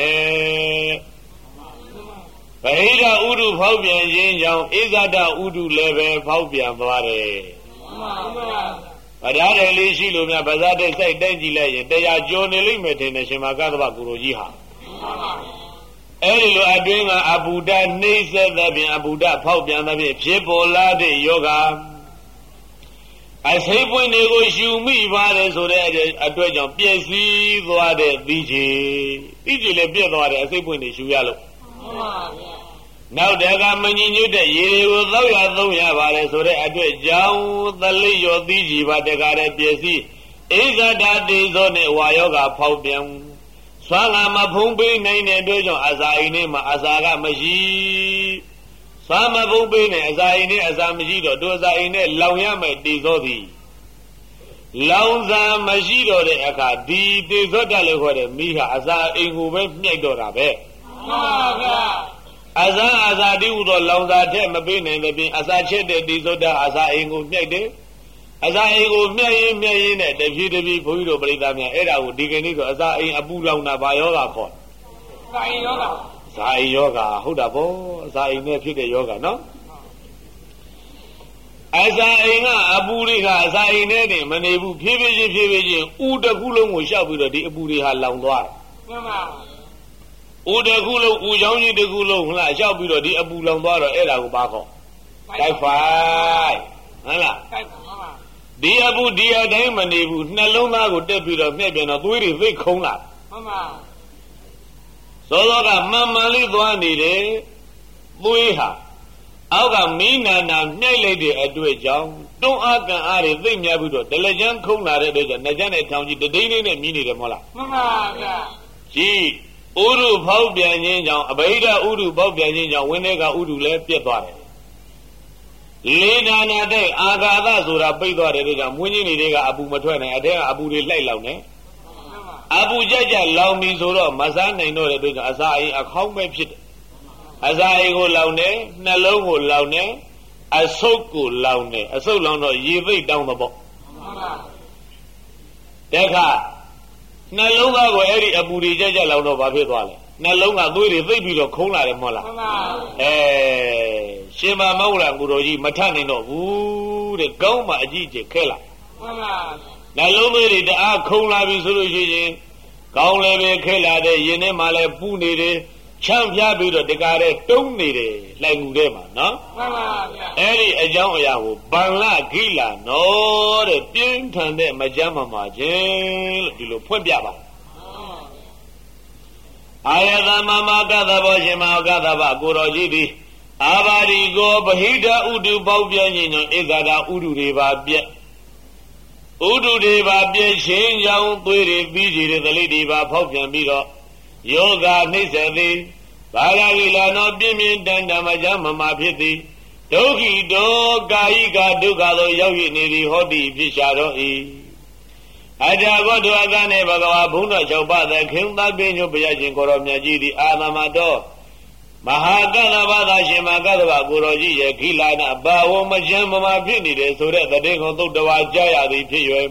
ဗဟိတဥဒုဖောက်ပြန်ခြင်းကြောင့်ဣဇဒဥဒုလည်းပဲဖောက်ပြန်သွားတယ်ဗဒါတယ်လေးရှိလို့များဗဇတဲ့စိုက်တိုက်ကြည့်လိုက်ရင်တရားကျော်နေလိမ့်မယ်ထင်တယ်ရှင်မကသဗ္ဗကိုလိုကြီးဟာအဲ့ဒီလိုအတွင်းကအဘူဒနှိမ့်ဆက်သဖြင့်အဘူဒဖောက်ပြန်သဖြင့်ဖြစ်ပေါ်လာတဲ့ယောဂအစိပ်ပွင့်တွေကိုရှူမိပါတယ်ဆိုတဲ့အတွက်ကြောင့်ပြည့်စည်သွားတဲ့သီးချေလည်းပြည့်သွားတယ်အစိပ်ပွင့်တွေရှူရလို့မှန်ပါဗျာနောက်တကမငြိညွတ်တဲ့ရေတွေကိုသုံးရပါတယ်ဆိုတဲ့အတွက်ကြောင့်သလိရောသီးချေပါတကားတဲ့ပြည့်စည်ဣဇဒတေဇောနဲ့ဝါယောဂဖောက်ပြန်ဆွမ်းကမဖုံးပေးနိုင်တဲ့အတွက်ကြောင့်အစာအိမ်ထဲမှာအစာကမရှိဆွမ်းမဖုံးပေးနိုင်အစာအိမ်ထဲအစာမရှိတော့တို့အစာအိမ်ထဲလောင်ရမယ်တေဇောသည်လောင်စာမရှိတော့တဲ့အခါဒီတေဇောတက်လို့ခေါ်တဲ့မိဟာအစာအိမ်ကိုပဲမြှိုက်တော့တာပဲမှန်ပါဗျာအစာတိဟုသောလောင်စာထက်မပေးနိုင်တဲ့ပြင်အစာချက်တဲ့တေဇောတက်အစာအိမ်ကိုမြှိုက်တယ်အစာအိမ်ကိုမြှက်ရင်းနဲ့တဖြည်းဘုန်းကြီးတို့ပြိဿများအဲ့ဒါကိုဒီကနေ့ဆိုအစာအိမ်အပူလောင်တာဘာယောဂခေါ်ဇာအိမ်ယောဂဟုတ်တာပေါ့အစာအိမ်နဲ့ဖြစ်တဲ့ယောဂနော်အစာအိမ်ကအပူတွေကအစာအိမ်နဲ့တင်မနေဘူးဖြည်းဖြည်းချင်းဥတစ်ခုလုံးကိုရှောက်ပြီးတော့ဒီအပူတွေဟာလောင်သွားတယ်မှန်ပါဥတစ်ခုလုံးဥချောင်းကြီးတစ်ခုလုံးဟလားရှောက်ပြီးတော့ဒီအပူလောင်သွားတော့အဲ့ဒါကိုဘာခေါ်တိုက်ဖိုင်ဟုတ်လားဒီအပူဒီအတိုင်းမနေဘူးနှလုံးသားကိုတက်ပြီးတော့မြှက်ပြန်တော့သွေးတွေသိခုံးလာမှန်ပါသောသောကမှန်လေးသွားနေတယ်သွေးဟာအောက်ကမီးနာမြှိုက်လိုက်တဲ့အတွက်ကြောင့်တွန်းအားကန်အားတွေသိများပြီးတော့ဒလကြမ်းခုံးလာတဲ့အတွက်ကြောင့်နှကြမ်းနဲ့ထောင်ကြီးတဒိန်းလေးနဲ့မြည်နေတယ်မဟုတ်လားမှန်ပါဗျာကြီးဥရုဖောက်ပြန်ခြင်းကြောင့်အဘိဓဥရုဖောက်ပြန်ခြင်းကြောင့်ဝင်းတွေကဥရုလည်းပြတ်သွားတယ်လေနာနာတဲ့အာဃာသဆိုတာပိတ်သွားတယ်တို့ကြောင့်မွင်းကြီးတွေကအပူမထွက်နိုင်အတဲကအပူတွေလှိုက်လောင်နေအပူကြက်လောင်ပြီဆိုတော့မစားနိုင်တော့တဲ့တို့ကြောင့်အစာအိမ်အခေါင်းပဲဖြစ်တယ်အစာအိမ်ကိုလောင်တယ်နှလုံးကိုလောင်တယ်အဆုပ်ကိုလောင်တယ်အဆုပ်လောင်တော့ရေသိပ်တောင်းတော့ပေါ့တဲ့ခါနှလုံးသားကိုအဲ့ဒီအပူတွေကြက်လောင်တော့ဘာဖြစ်သွားလဲနှလုံးကသွေးတွေသိပ်ပြီးတော့ခုံးလာတယ်မဟုတ်လားရှင်မမောက္ခကိုတော်ကြီးမထနိုင်တော့ဘူးတဲ့ကောင်းမှအကြီးကျယ်ခဲလာမှန်ပါနှလုံးသွေးတွေတအားခုံလာပြီဆိုလို့ရှိရင်ကောင်းလည်းပဲခဲလာတဲ့ရင်ထဲမှာလည်းပူနေတယ်ချမ်းပြပြီးတော့တကားတဲ့တုံးနေတယ်လှိုင်မှုထဲမှာနော်မှန်ပါဗျာအဲ့ဒီအကြောင်းအရာကိုဗန္လဂိလာနောတဲ့ပြင်းထန်တဲ့မကြမ်းမမာခြင်းလို့ဒီလိုဖွင့်ပြပါအာယတမမကသဘောရှင်မကသဗကိုတော်ကြီးသည်အာဘာဒီကိုဗဟိတဥတုပေါက်ပြင်းခြင်းကြောင့်ဧကတာဥတုတွေပါပြက်ဥတုတွေပါပြည့်ချင်းကြောင့်သွေးတွေပြီးကြည်တဲ့သလိတွေပါဖောက်ပြန်ပြီးတော့ယောဂနှိစ္စသည်ဘာဂဝိလာနောပြင်းပြင်းတန်တန်မကြမ်းမမာဖြစ်သည်ဒုက္ခိတောကာယိကဒုက္ခသို့ရောက်ရနေသည်ဟောတိဖြစ်ရှာတော့၏အတ္တဘောဓဝကနဲ့ဘဂဝါဘုန်းတော်၆ပါးသခင်သပင်ညုဘုရားရှင်ကိုရောမြတ်ကြီးသည်အာသမတော်မဟာကသဗ္ဗသာရှင်မကသဗ္ဗကိုရောကြီးရဲ့ခိလာနာဘာဝမကြမ်းမမာဖြစ်နေတယ်ဆိုတဲ့တတိကုံသုတ်တော်ကြားရသည်ဖြစ်၍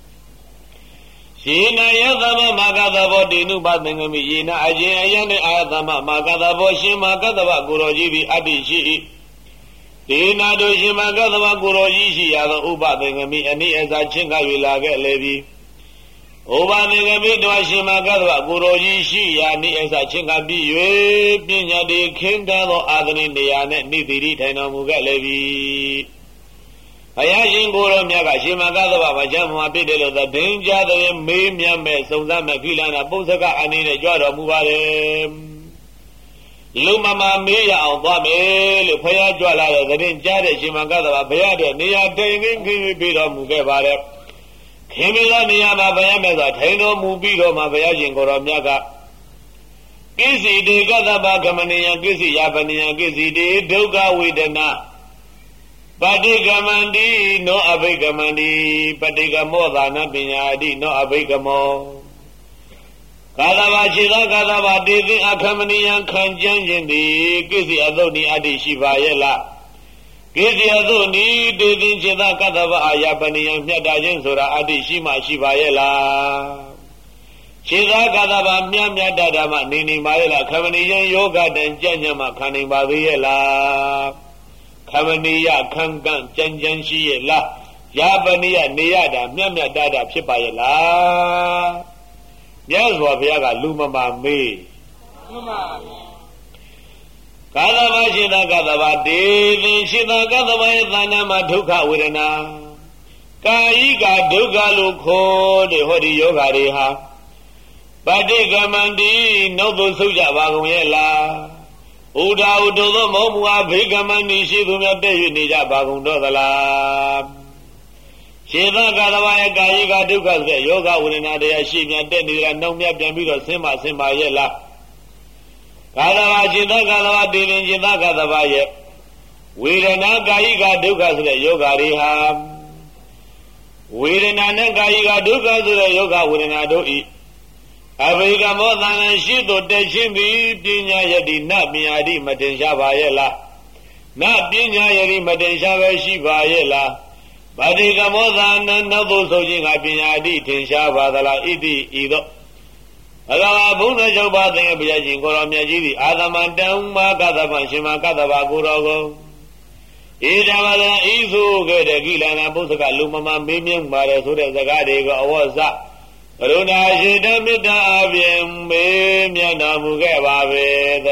ရှင်နာယသမမကသဗ္ဗတိနုပသင်္ကမိယေနအခြင်းအယံနှင့်အာသမမကသဗ္ဗရှင်မကသဗ္ဗကိုရောကြီးသည်အတ္တိရှိ၏ဒေနာတို့ရှင်မကသဗ္ဗကိုရောကြီးရှိရသောဥပသင်္ကမိအနိအစာချင်းက၍လာခဲ့လေပြီဥပသင်္ကမိတော်ရှင်မကသဗ္ဗကိုရောကြီးရှိရာနိအစာချင်းကပြီး၍ပညာတိခင်းထားသောအာသနိနေရာနှင့်နိတိရိထိုင်တော်မူခဲ့လေပြီဘုရားရှင်ကိုရောမြတ်ကရှင်မကသဗ္ဗမကြမ်းမှာဖြစ်တယ်လို့သင်ကြားတဲ့မေးမြတ်မဲ့စုံစမ်းမဲ့ခိလနာပု္ပ္ပကအနေနဲ့ကြွတော်မူပါတယ်လူမမမေးရအောင်သွားမယ်လို့ဘုရားကြွလာတဲ့သတင်းကြားတဲ့ရှင်မကသဗ္ဗဘုရားတဲ့နေရာတိမ်ခင်းပြီးတော်မူခဲ့ပါတယ်ခင်ဗျာနေရာမှာဘုရားမြတ်စွာထိုင်တော်မူပြီးတော့မှဘုရားရှင်ကိုရောမြတ်ကကိစီတေကသဗ္ဗကမဏိယကိစီယပနိယကိစီတေဒုက္ခဝေဒနာပฏิကမန္တိနောအဘိကမန္တိပฏิကမောသာနပညာတိနောအဘိကမောကာသဗခြေသောကာသဗတေသိအခမဏိယခံကြမ်းခြင်းသည်ကိစီအသုတ်နိအတ္တိရှိပါရဲ့လားကိစီအသုတ်နိတေသိခြေသောကာသဗအာယပနိယမြတ်တာခြင်းဆိုတာအတ္တိရှိမှရှိပါရဲ့လားခြေသောကာသဗမြတ်မြတ်တတာမှနေပါရဲ့လားခမဏိယယောဂတံကြံ့ညံ့မှခံနိုင်ပါသေးရဲ့လားခမဏိယခံကံကြံ့ကြံ့ရှိရဲ့လားယာပနိယနေရတာမြတ်မြတ်တတာဖြစ်ပါရဲ့လားမြတ်စွာဘုရားကလူမမာမေးမှန်ပါဗျာကာသဗရှိတကသဗတေသင်ရှိတကသဗရဲ့သဏ္ဍာန်မှာဒုက္ခဝေဒနာကာယိကဒုက္ခလို့ခေါ်တဲ့ဟောဒီယောဂါတွေဟာပฏิကမန္တိနှုတ်သို့ဆုတ်ကြပါကုန်ရဲ့လားဥဒါဥဒုသောမောမူအားဘေကမန္တိရှိသူများတည့်၍နေကြပါကုန်တော့သလားခြေသောကာသဗရဲ့ကာယိကဒုက္ခဆိုတဲ့ယောဂဝေဒနာတရားရှိမြတ်တက်နေတာနှောင်မြပြန်ပြီးတော့ဆင်းပါရဲ့လားကာသဗခြေသောကာသဗတည်ရင်ခြေသောကာသဗရဲ့ဝေဒနာကာယိကဒုက္ခဆိုတဲ့ယောဂတွေဟာဝေဒနာနဲ့ကာယိကဒုက္ခဆိုတဲ့ယောဂဝေဒနာတို့ဤအဘိကမောသံရှိသို့တက်ချင်းပြီးပညာယတိနပညာတိမတင်ရှားပါရဲ့လားနပညာယတိမတင်ရှားပဲရှိပါရဲ့လားပฏิကမောသနာနောက်သို့ဆိုခြင်းကပညာတိထင်ရှားပါသလားဣတိဤသို့ဘဂဝါဘုန်းတော်၆ပါးသင်္ကေဘုရားရှင်ကိုရောမြတ်ကြီးသည်အာသမတံမကသဗ္ဗရှင်မကသဗ္ဗကိုရောကိုဣဒဝဒဤသို့ခဲ့တဲ့ကိလနာပုသကလူမမမေးမြန်းပါတယ်ဆိုတဲ့စကားတွေကိုအဝတ်စကရုဏာရှိတမေတ္တာအပြင်မေးမြန်းတော်မူခဲ့ပါပဲတ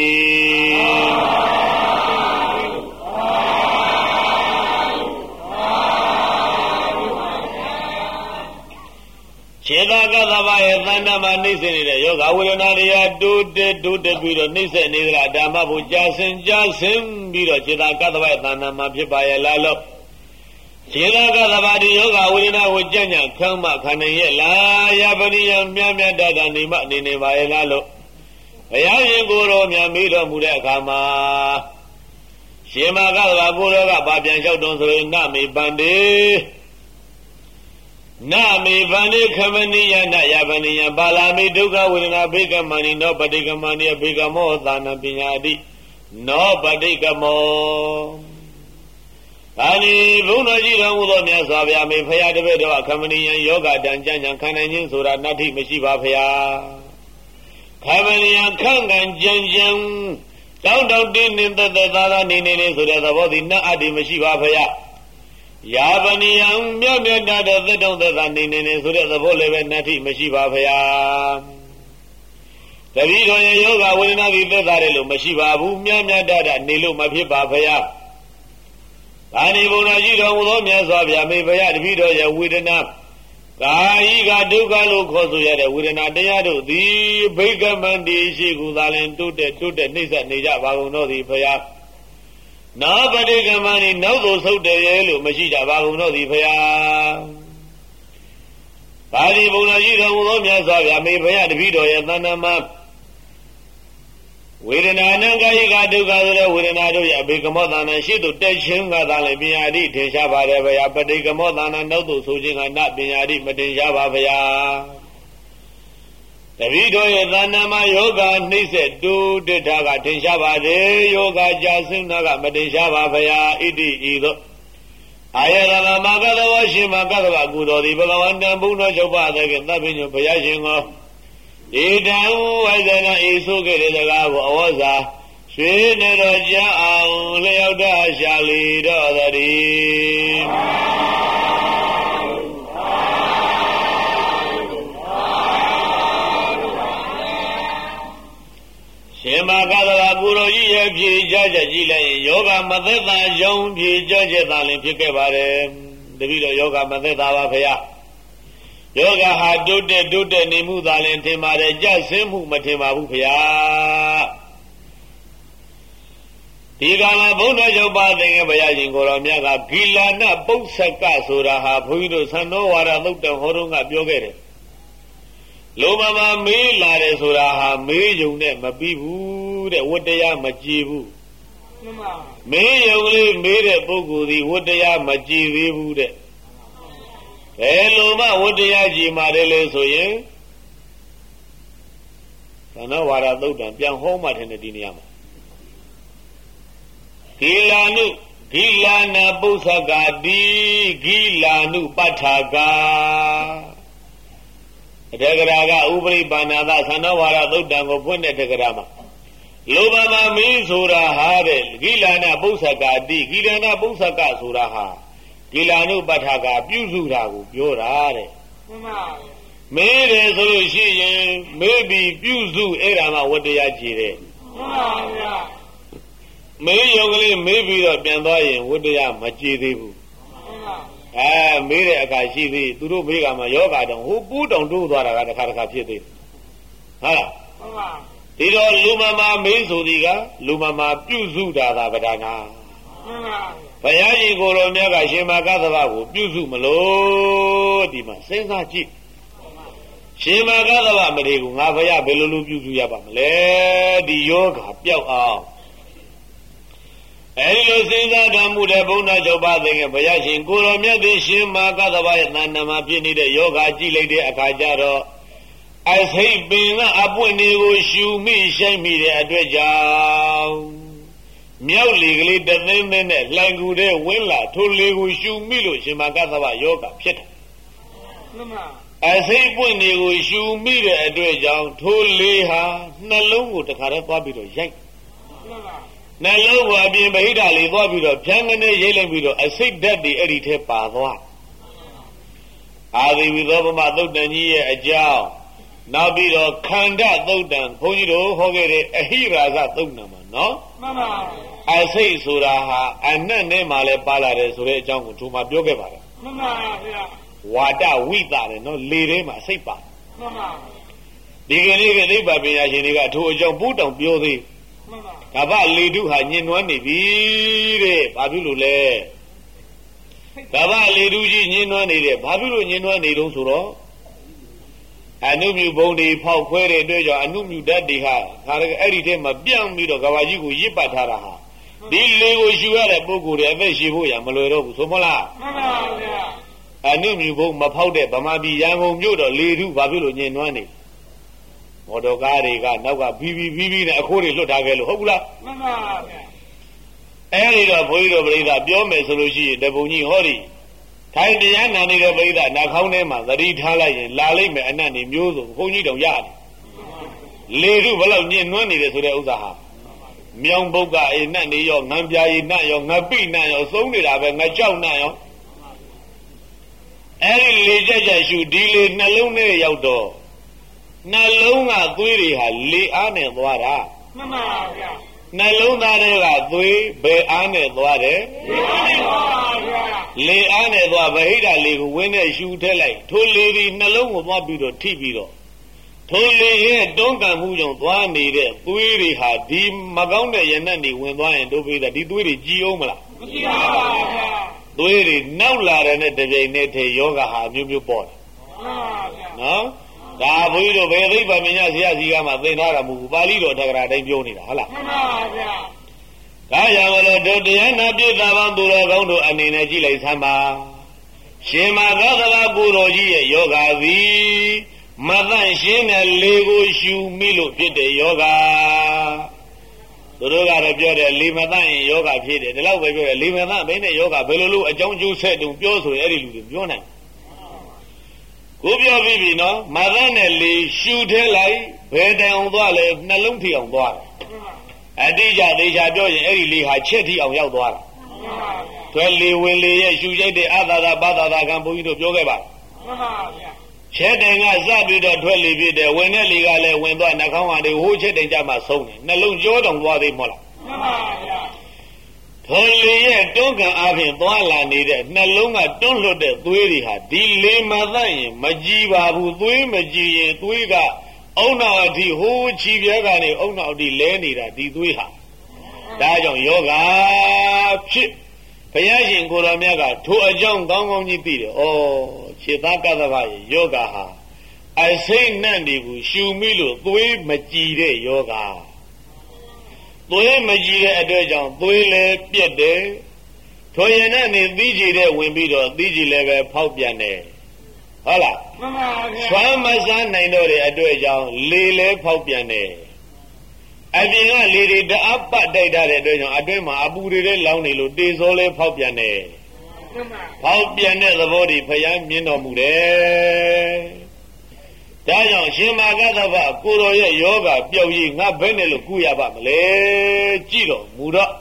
ည်းခြေသာကသဗ္ဗရဲ့သဏ္ဍာန်မှာနှိမ့်ဆက်နေတဲ့ယောဂဝေဒနာတွေတိုးတက်ပြီးတော့နှိမ့်ဆက်နေကြတာဓမ္မဘုကြားစင်ပြီးတော့ခြေသာကသဗ္ဗရဲ့သဏ္ဍာန်မှာဖြစ်ပါရဲ့လားလို့ခြေသာကသဗ္ဗဒီယောဂဝေဒနာကိုကြံ့ကြံ့ခံမှခံနိုင်ရဲ့လားယပရိယမြတ်မြတ်တတာနေမှနေပါရဲ့လားလို့ဘုရားရှင်ကိုယ်တော်မြတ်မိတော်မူတဲ့အခါမှာရှင်မကသဗ္ဗကိုယ်တော်ကဗာပြန်လျှောက်တော်ဆိုရင်နမေပန္တေနမေဗန္တိခမနိယနယဗနိယပါလာမိဒုက္ခဝေဒနာဘေကမဏိနောပฏิကမဏိဘေကမောသာနပညာတိနောပฏิကမောဒါနီဘုန်းတော်ကြီးတော်မူသောမြတ်စွာဘုရားမေဖရာတပည့်တော်ခမနိယယောဂတံကြံ့ကြံ့ခံနိုင်ခြင်းဆိုတာနတ္ထိမရှိပါဖရာခမနိယခန့်ခံကြံ့ကြံ့တောင်းတင်းနေတဲ့သာသာနေဆိုတဲ့သဘောသည်နတ်အတ္တိမရှိပါဖရာယာပနိယံမြတ်မြတ်တဲ့သတ္တုံသက်သာနေဆိုတဲ့သဘောလည်းပဲနတ္ထိမရှိပါဖရာတတိတော်ရဲ့ယောဂဝေဒနာပြီးသက်သာတယ်လို့မရှိပါဘူးမြတ်မြတ်တဲ့နေလို့မဖြစ်ပါဖရာဒါနေဘုရားကြီးတော်မူသောမြတ်စွာဘုရားမေဖရာတတိတော်ရဲ့ဝေဒနာကာယကဒုက္ခလို့ခေါ်ဆိုရတဲ့ဝေဒနာတရားတို့သည်ဘိကမန္တိရှိကူသာလင်တုတ်တဲ့နှိမ့်ဆက်နေကြပါကုန်တော့သည်ဖရာနာပတိကမန္တိနောက်သို့ဆုတ်တယ်ရဲ့လို့မရှိကြပါကုန်တော့သည်ဖရာပါဠိဘုရားရှိတော်မူသောမြတ်စွာဘုရားမေဖရာတပည့်တော်ရဲ့သဏ္ဍာန်မှာဝေဒနာနံကာယကဒုက္ခဆိုတဲ့ဝေဒနာတို့ရဲ့အဘိကမောသနာရှိသူတက်ခြင်းကသာလည်းပညာတိထင်ရှားပါတယ်ဗျာပဋိကမောသနာနောက်သို့ဆိုခြင်းကနပညာတိမထင်ရှားပါဗျာတပည့်တော်ရဲ့သဏ္ဍာန်မှာယောဂနှိမ့်ဆက်တူတ္ထာကထင်ရှားပါတယ်ယောဂကြာစင်းနာကမထင်ရှားပါဗျာဣတိဤသို့အာယတမကသဝရှင်မကသဝကုတော်သည်ဘဂဝန္တံဘုန်းတော်ချုပ်ပါတဲ့ကသဗ္ဗညုဘုရားရှင်ကိုဣဒံဝိဇ္ဇနာဤဆိုခဲ့တဲ့စကားကိုအဝဇ္ဇာရွှေနေတော်ကြအောင်လျောက်တရှာလီတော်တည်းရှင်မကသဝကုတော်ကြီးရဲ့ဖြေကြချက်ကြည့်လိုက်ရင်ယောဂမသက်သာယုံဖြေကြချက်သာလင်ဖြစ်ခဲ့ပါတယ်တပည့်တော်ယောဂမသက်သာပါဖရာယောဂဟာတိုးတက်နေမှုသာလင်ထင်ပါတယ်ကြဆင်းမှုမထင်ပါဘူးဖရာဒီကလာဘုန်းတော်ချုပ်ပါတဲ့ဘုရားရှင်ကိုတော်မြတ်ကဂီလာနပု္ပ္ပကဆိုတာဟာဘုန်းကြီးတို့သံတော်ဝါဒသုတ်တံဟောတော်ကပြောခဲ့တယ်လိုမမေးလာတယ်ဆိုတာဟာမေးယုံနဲ့မပြီးဘူးတဲ့ဝတ္တရားမကြည်ဘူးမေးယုံလေးမေးတဲ့ပုဂ္ဂိုလ်ဒီဝတ္တရားမကြည်သေးဘူးတဲ့ဘယ်လိုမှဝတ္တရားကြည်မာတယ်လေဆိုရင်သံတော်ဝါဒသုတ်တံပြန်ဟောမှထင်တယ်ဒီနေရာမှာဂီလာနပု္ပ္ပကတိဂီလာနုပဋ္ဌာကအထေကရာကဥပရိပါဏာသသံတော်ဝါဒသုတ်တံကိုဖွင့်တဲ့ထေကရာမှာလောဘမမင်းဆိုတာဟာတဲ့ဂီလာနပု္ပ္ပကတိဂီလာနပု္ပ္ပကဆိုတာဟာဂီလာနုပဋ္ဌာကပြုစုတာကိုပြောတာတဲ့မှန်ပါမေးတယ်ဆိုလို့ရှိရင်မေးပြီးပြုစုအဲ့ဒါမှဝတ္တရားကြည်တယ်မှန်ပါဗျာမေးရုံကလေးမေးပြီးတော့ပြန်သွားရင်ဝတ္တရားမကြည်သေးဘူးမေးတဲ့အခါရှိသေးသူတို့မေးကမှယောဂတောင်ဟိုပူးတောင်တိုးသွားတာကတစ်ခါဖြစ်သေးဟုတ်လားမှန်ပါဒီတော့လူမမာမေးဆိုဒီကလူမမာပြုစုတာသာပဒနာမှန်ပါဘုရားကြီးကိုယ်တော်မြတ်ကရှင်မကသဗ္ဗကိုပြုစုမလို့ဒီမှာစဉ်းစားကြည့်ရှင်မကသဗ္ဗမလေးကိုငါဘုရားဘယ်လိုလုပ်ပြုစုရပါမလဲဒီယောဂပျောက်အောင်အဲဒီလိုစဉ်းစားတော်မူတဲ့ဘုန်းတော်ချုပ်ပါတဲ့ဘုရားရှင်ကိုယ်တော်မြတ်သည်ရှင်မကသဗ္ဗရဲ့သဏ္ဍာန်မှာဖြစ်နေတဲ့ယောဂကြည့်လိုက်တဲ့အခါကျတော့အစိတ်ပင်ကအပွင့်တွေကိုရှူမိရှိုက်မိတဲ့အတွက်ကြောင့်မြောက်လေကလေးတသိန်းနဲ့လှိုင်ကူတဲ့ဝင်းလာထိုလေကိုရှူမိလို့ရှင်မကသဗ္ဗယောဂဖြစ်တယ်မှန်ပါအစိတ်ပွင့်တွေကိုရှူမိတဲ့အတွက်ကြောင့်ထိုလေဟာနှလုံးကိုတခါတည်းသွားပြီးတော့ရိုက်မှန်ပါနှလုံးကိုအပြင်ဗဟိတလေးသွားပြီးတော့ဖြန်းကနေရိတ်လိုက်ပြီးတော့အစိတ်ဓာတ်တွေအဲ့ဒီထဲပါသွားအာသီဝိသောဗမသုတ်တန်ကြီးရဲ့အကြောင်းနောက်ပြီးတော့ခန္ဓာသုတ်တန်ဘုန်းကြီးတို့ဟောခဲ့တဲ့အဟိရာဇသုတ်တန်မှာနော်မှန်ပါအစိတ်ဆိုတာဟာအနတ်နဲ့မှလည်းပါလာတယ်ဆိုတဲ့အကြောင်းကိုသူမှပြောခဲ့ပါတယ်မှန်ပါဗျာဝါဒဝိသတယ်နော်လေထဲမှာအစိတ်ပါမှန်ပါဒီကနေ့ကသိပ္ပံပညာရှင်တွေကအထိုအကြောင်းပူးတောင်ပြောသေးမှန်ပါဒါဗလေတုဟာညင်နွမ်းနေပြီတဲ့ဘာဖြစ်လို့လဲဒါဗလေတုကြီးညင်နွမ်းနေတယ်ဘာဖြစ်လို့ညင်နွမ်းနေတုံးဆိုတော့အနုမြူဘုံတွေဖောက်ခွဲတဲ့အတွက်ကြောင့်အနုမြူဓာတ်တွေဟာအဲ့ဒီထဲမှာပြန့်ပြီးတော့ကဘာကြီးကိုရစ်ပတ်ထားတာဟာဒီလေကိုရှူရတဲ့ပုဂ္ဂိုလ်တွေအသက်ရှည်ဖို့ရမလွယ်တော့ဘူးဆိုမလားမှန်ပါဗျာအနုမြူဘုံမဖောက်တဲ့ဗမာပြည်ရန်ကုန်မြို့တော့လေတုဘာဖြစ်လို့ညင်နွမ်းနေမော်တော်ကားတွေကနောက်ကဘီဘီနဲ့အခိုးတွေလွတ်ထားခဲ့လို့ဟုတ်ဘူးလားမှန်ပါဗျာအဲ့ဒီတော့ဘုန်းကြီးတို့ပြိဿပြောမယ်ဆိုလို့ရှိရင်တပုံကြီးဟောဒီထိုင်တရားနာနေတဲ့ပြိဿနှာခေါင်းထဲမှာသတိထားလိုက်ရင်လာလိုက်မယ်အနတ်နေမျိုးစုံဘုန်းကြီးတောင်ရတယ်လေတုဘလောက်ညင်နွမ်းနေတယ်ဆိုတဲ့ဥစ္စာဟာမြောင်ပုတ်ကအိနတ်နေရောငံပြာရီနတ်ရောငပိနတ်ရောသုံးနေတာပဲငကြောက်နတ်ရောအဲ့ဒီလေကြကြရှုဒီလေနှလုံးထဲရောက်တော့နှလုံးကသွေးတွေဟာလေအားနဲ့သွားတာမှန်ပါဗျာနှလုံးသားတွေကသွေးဘယ်အားနဲ့သွားတယ်လေအားနဲ့သွားပါဗျာလေအားနဲ့သွားဗဟိတလေကိုဝင်းနဲ့ရှူထည့်လိုက်ထိုလေဒီနှလုံးကိုသွားပြီးတော့ထိပြီးတော့ထိုလေရဲ့တွန်းကန်မှုကြောင့်သွားနေတဲ့သွေးတွေဟာဒီမကောင်းတဲ့ရနတ်တွေဝင်သွားရင်တို့ပြီးတော့ဒီသွေးတွေကြည်အောင်မလားမကြည်ပါဘူးဗျာသွေးတွေနောက်လာတဲ့နဲ့တပြိုင်နက်တည်းယောဂဟာအမျိုးမျိုးပေါ်တယ်မှန်ပါဗျာနော်ဒါဘုန်းကြီးတို့ဘယ်သိပ္ပံပညာဆရာကြီးကမှသင်ထားတာမဟုတ်ဘူးပါဠိတော်တက္ကရာတိုင်းပြောနေတာဟုတ်လားမှန်ပါဗျာဒါကြောင့်မလို့တို့တရားနာပြည့်သာပေါင်းသူတော်ကောင်းတို့အနေနဲ့ကြည့်လိုက်သမ်းပါရှင်မသာသနာပူတော်ကြီးရဲ့ယောဂသည်မသန့်ရှင်းတဲ့လေကိုရှူမိလို့ဖြစ်တဲ့ယောဂသူတို့ကတော့ပြောတယ်လေမသန့်ရင်ယောဂဖြစ်တယ်ဒီလောက်ပဲပြောတယ်လေမသန့်ဘယ်နဲ့ယောဂဘယ်လိုလုပ်အကြောင်းကျိုးဆက်တုံပြောဆိုရင်အဲ့ဒီလူတွေပြောနိုင်ကိုပြောပြီးပြီနော်မသန့်နဲ့လေရှူထဲလိုက်ဘယ်တိုင်အောင်သွားလဲနှလုံးထီအောင်သွားတယ်အတိအကျသေချာပြောရင်အဲ့ဒီလေဟာချက်ထီအောင်ရောက်သွားတာတွဲလေဝင်လေရဲ့ရှူချိတ်တဲ့အသာသာဘာသာသာကံဘုန်းကြီးတို့ပြောခဲ့ပါမှန်ပါဗျာချက်တိုင်ကစပြီးတော့ထွက်လေပြတဲ့ဝင်တဲ့လေကလည်းဝင်သွားနှာခေါင်းကနေဟိုးချက်တိုင်ကြမှာဆုံးတယ်နှလုံးကြောတောင်သွားသေးမဟုတ်လားမှန်ပါဗျာထိုလေရဲ့တွန်းကန်အားဖြင့်သွားလာနေတဲ့နှလုံးကတွန်းလွတ်တဲ့သွေးတွေဟာဒီလေမသန့်ရင်မကြည်ပါဘူးသွေးမကြည်ရင်သွေးကအုံနောက်အထိဟိုးချီပြဲကနေအုံနောက်အထိလဲနေတာဒီသွေးဟာဒါကြောင့်ယောဂဖြစ်ဘုရားရှင်ကိုယ်တော်မြတ်ကထိုအကြောင်းကောင်းကောင်းကြီးသိတယ်။ဩခြေသားကသဗ္ဗရဲ့ယောဂဟာအစိမ့်နဲ့နေဘူးရှူမိလို့သွေးမကြည်တဲ့ယောဂသွေးမကြည်တဲ့အတွက်ကြောင့်သွေးလည်းပြက်တယ်ထိုရင်နဲ့နေသီးကြည်တဲ့ဝင်ပြီးတော့သီးကြည်လည်းပဲဖောက်ပြန်တယ်ဟုတ်လားမှန်ပါဗျာဆွမ်းမစားနိုင်တော့တဲ့အတွက်ကြောင့်လေလည်းဖောက်ပြန်တယ်အပြင်ကလေတွေတအားပတ်တိုက်ထားတဲ့အတွက်ကြောင့်အတွင်းမှာအပူတွေလည်းလောင်းနေလို့တေဇောလည်းဖောက်ပြန်တယ်ဖောက်ပြန်တဲ့သဘောတွေဖျားမြင်တော်မူတယ်ဒါကြောင့်ရှင်မာကသဗ္ဗကိုတော်ရဲ့ယောဂပျောက်ရေးငါဘယ်နဲ့လို့ကုရပါမလဲကြည့်တော်မူတော့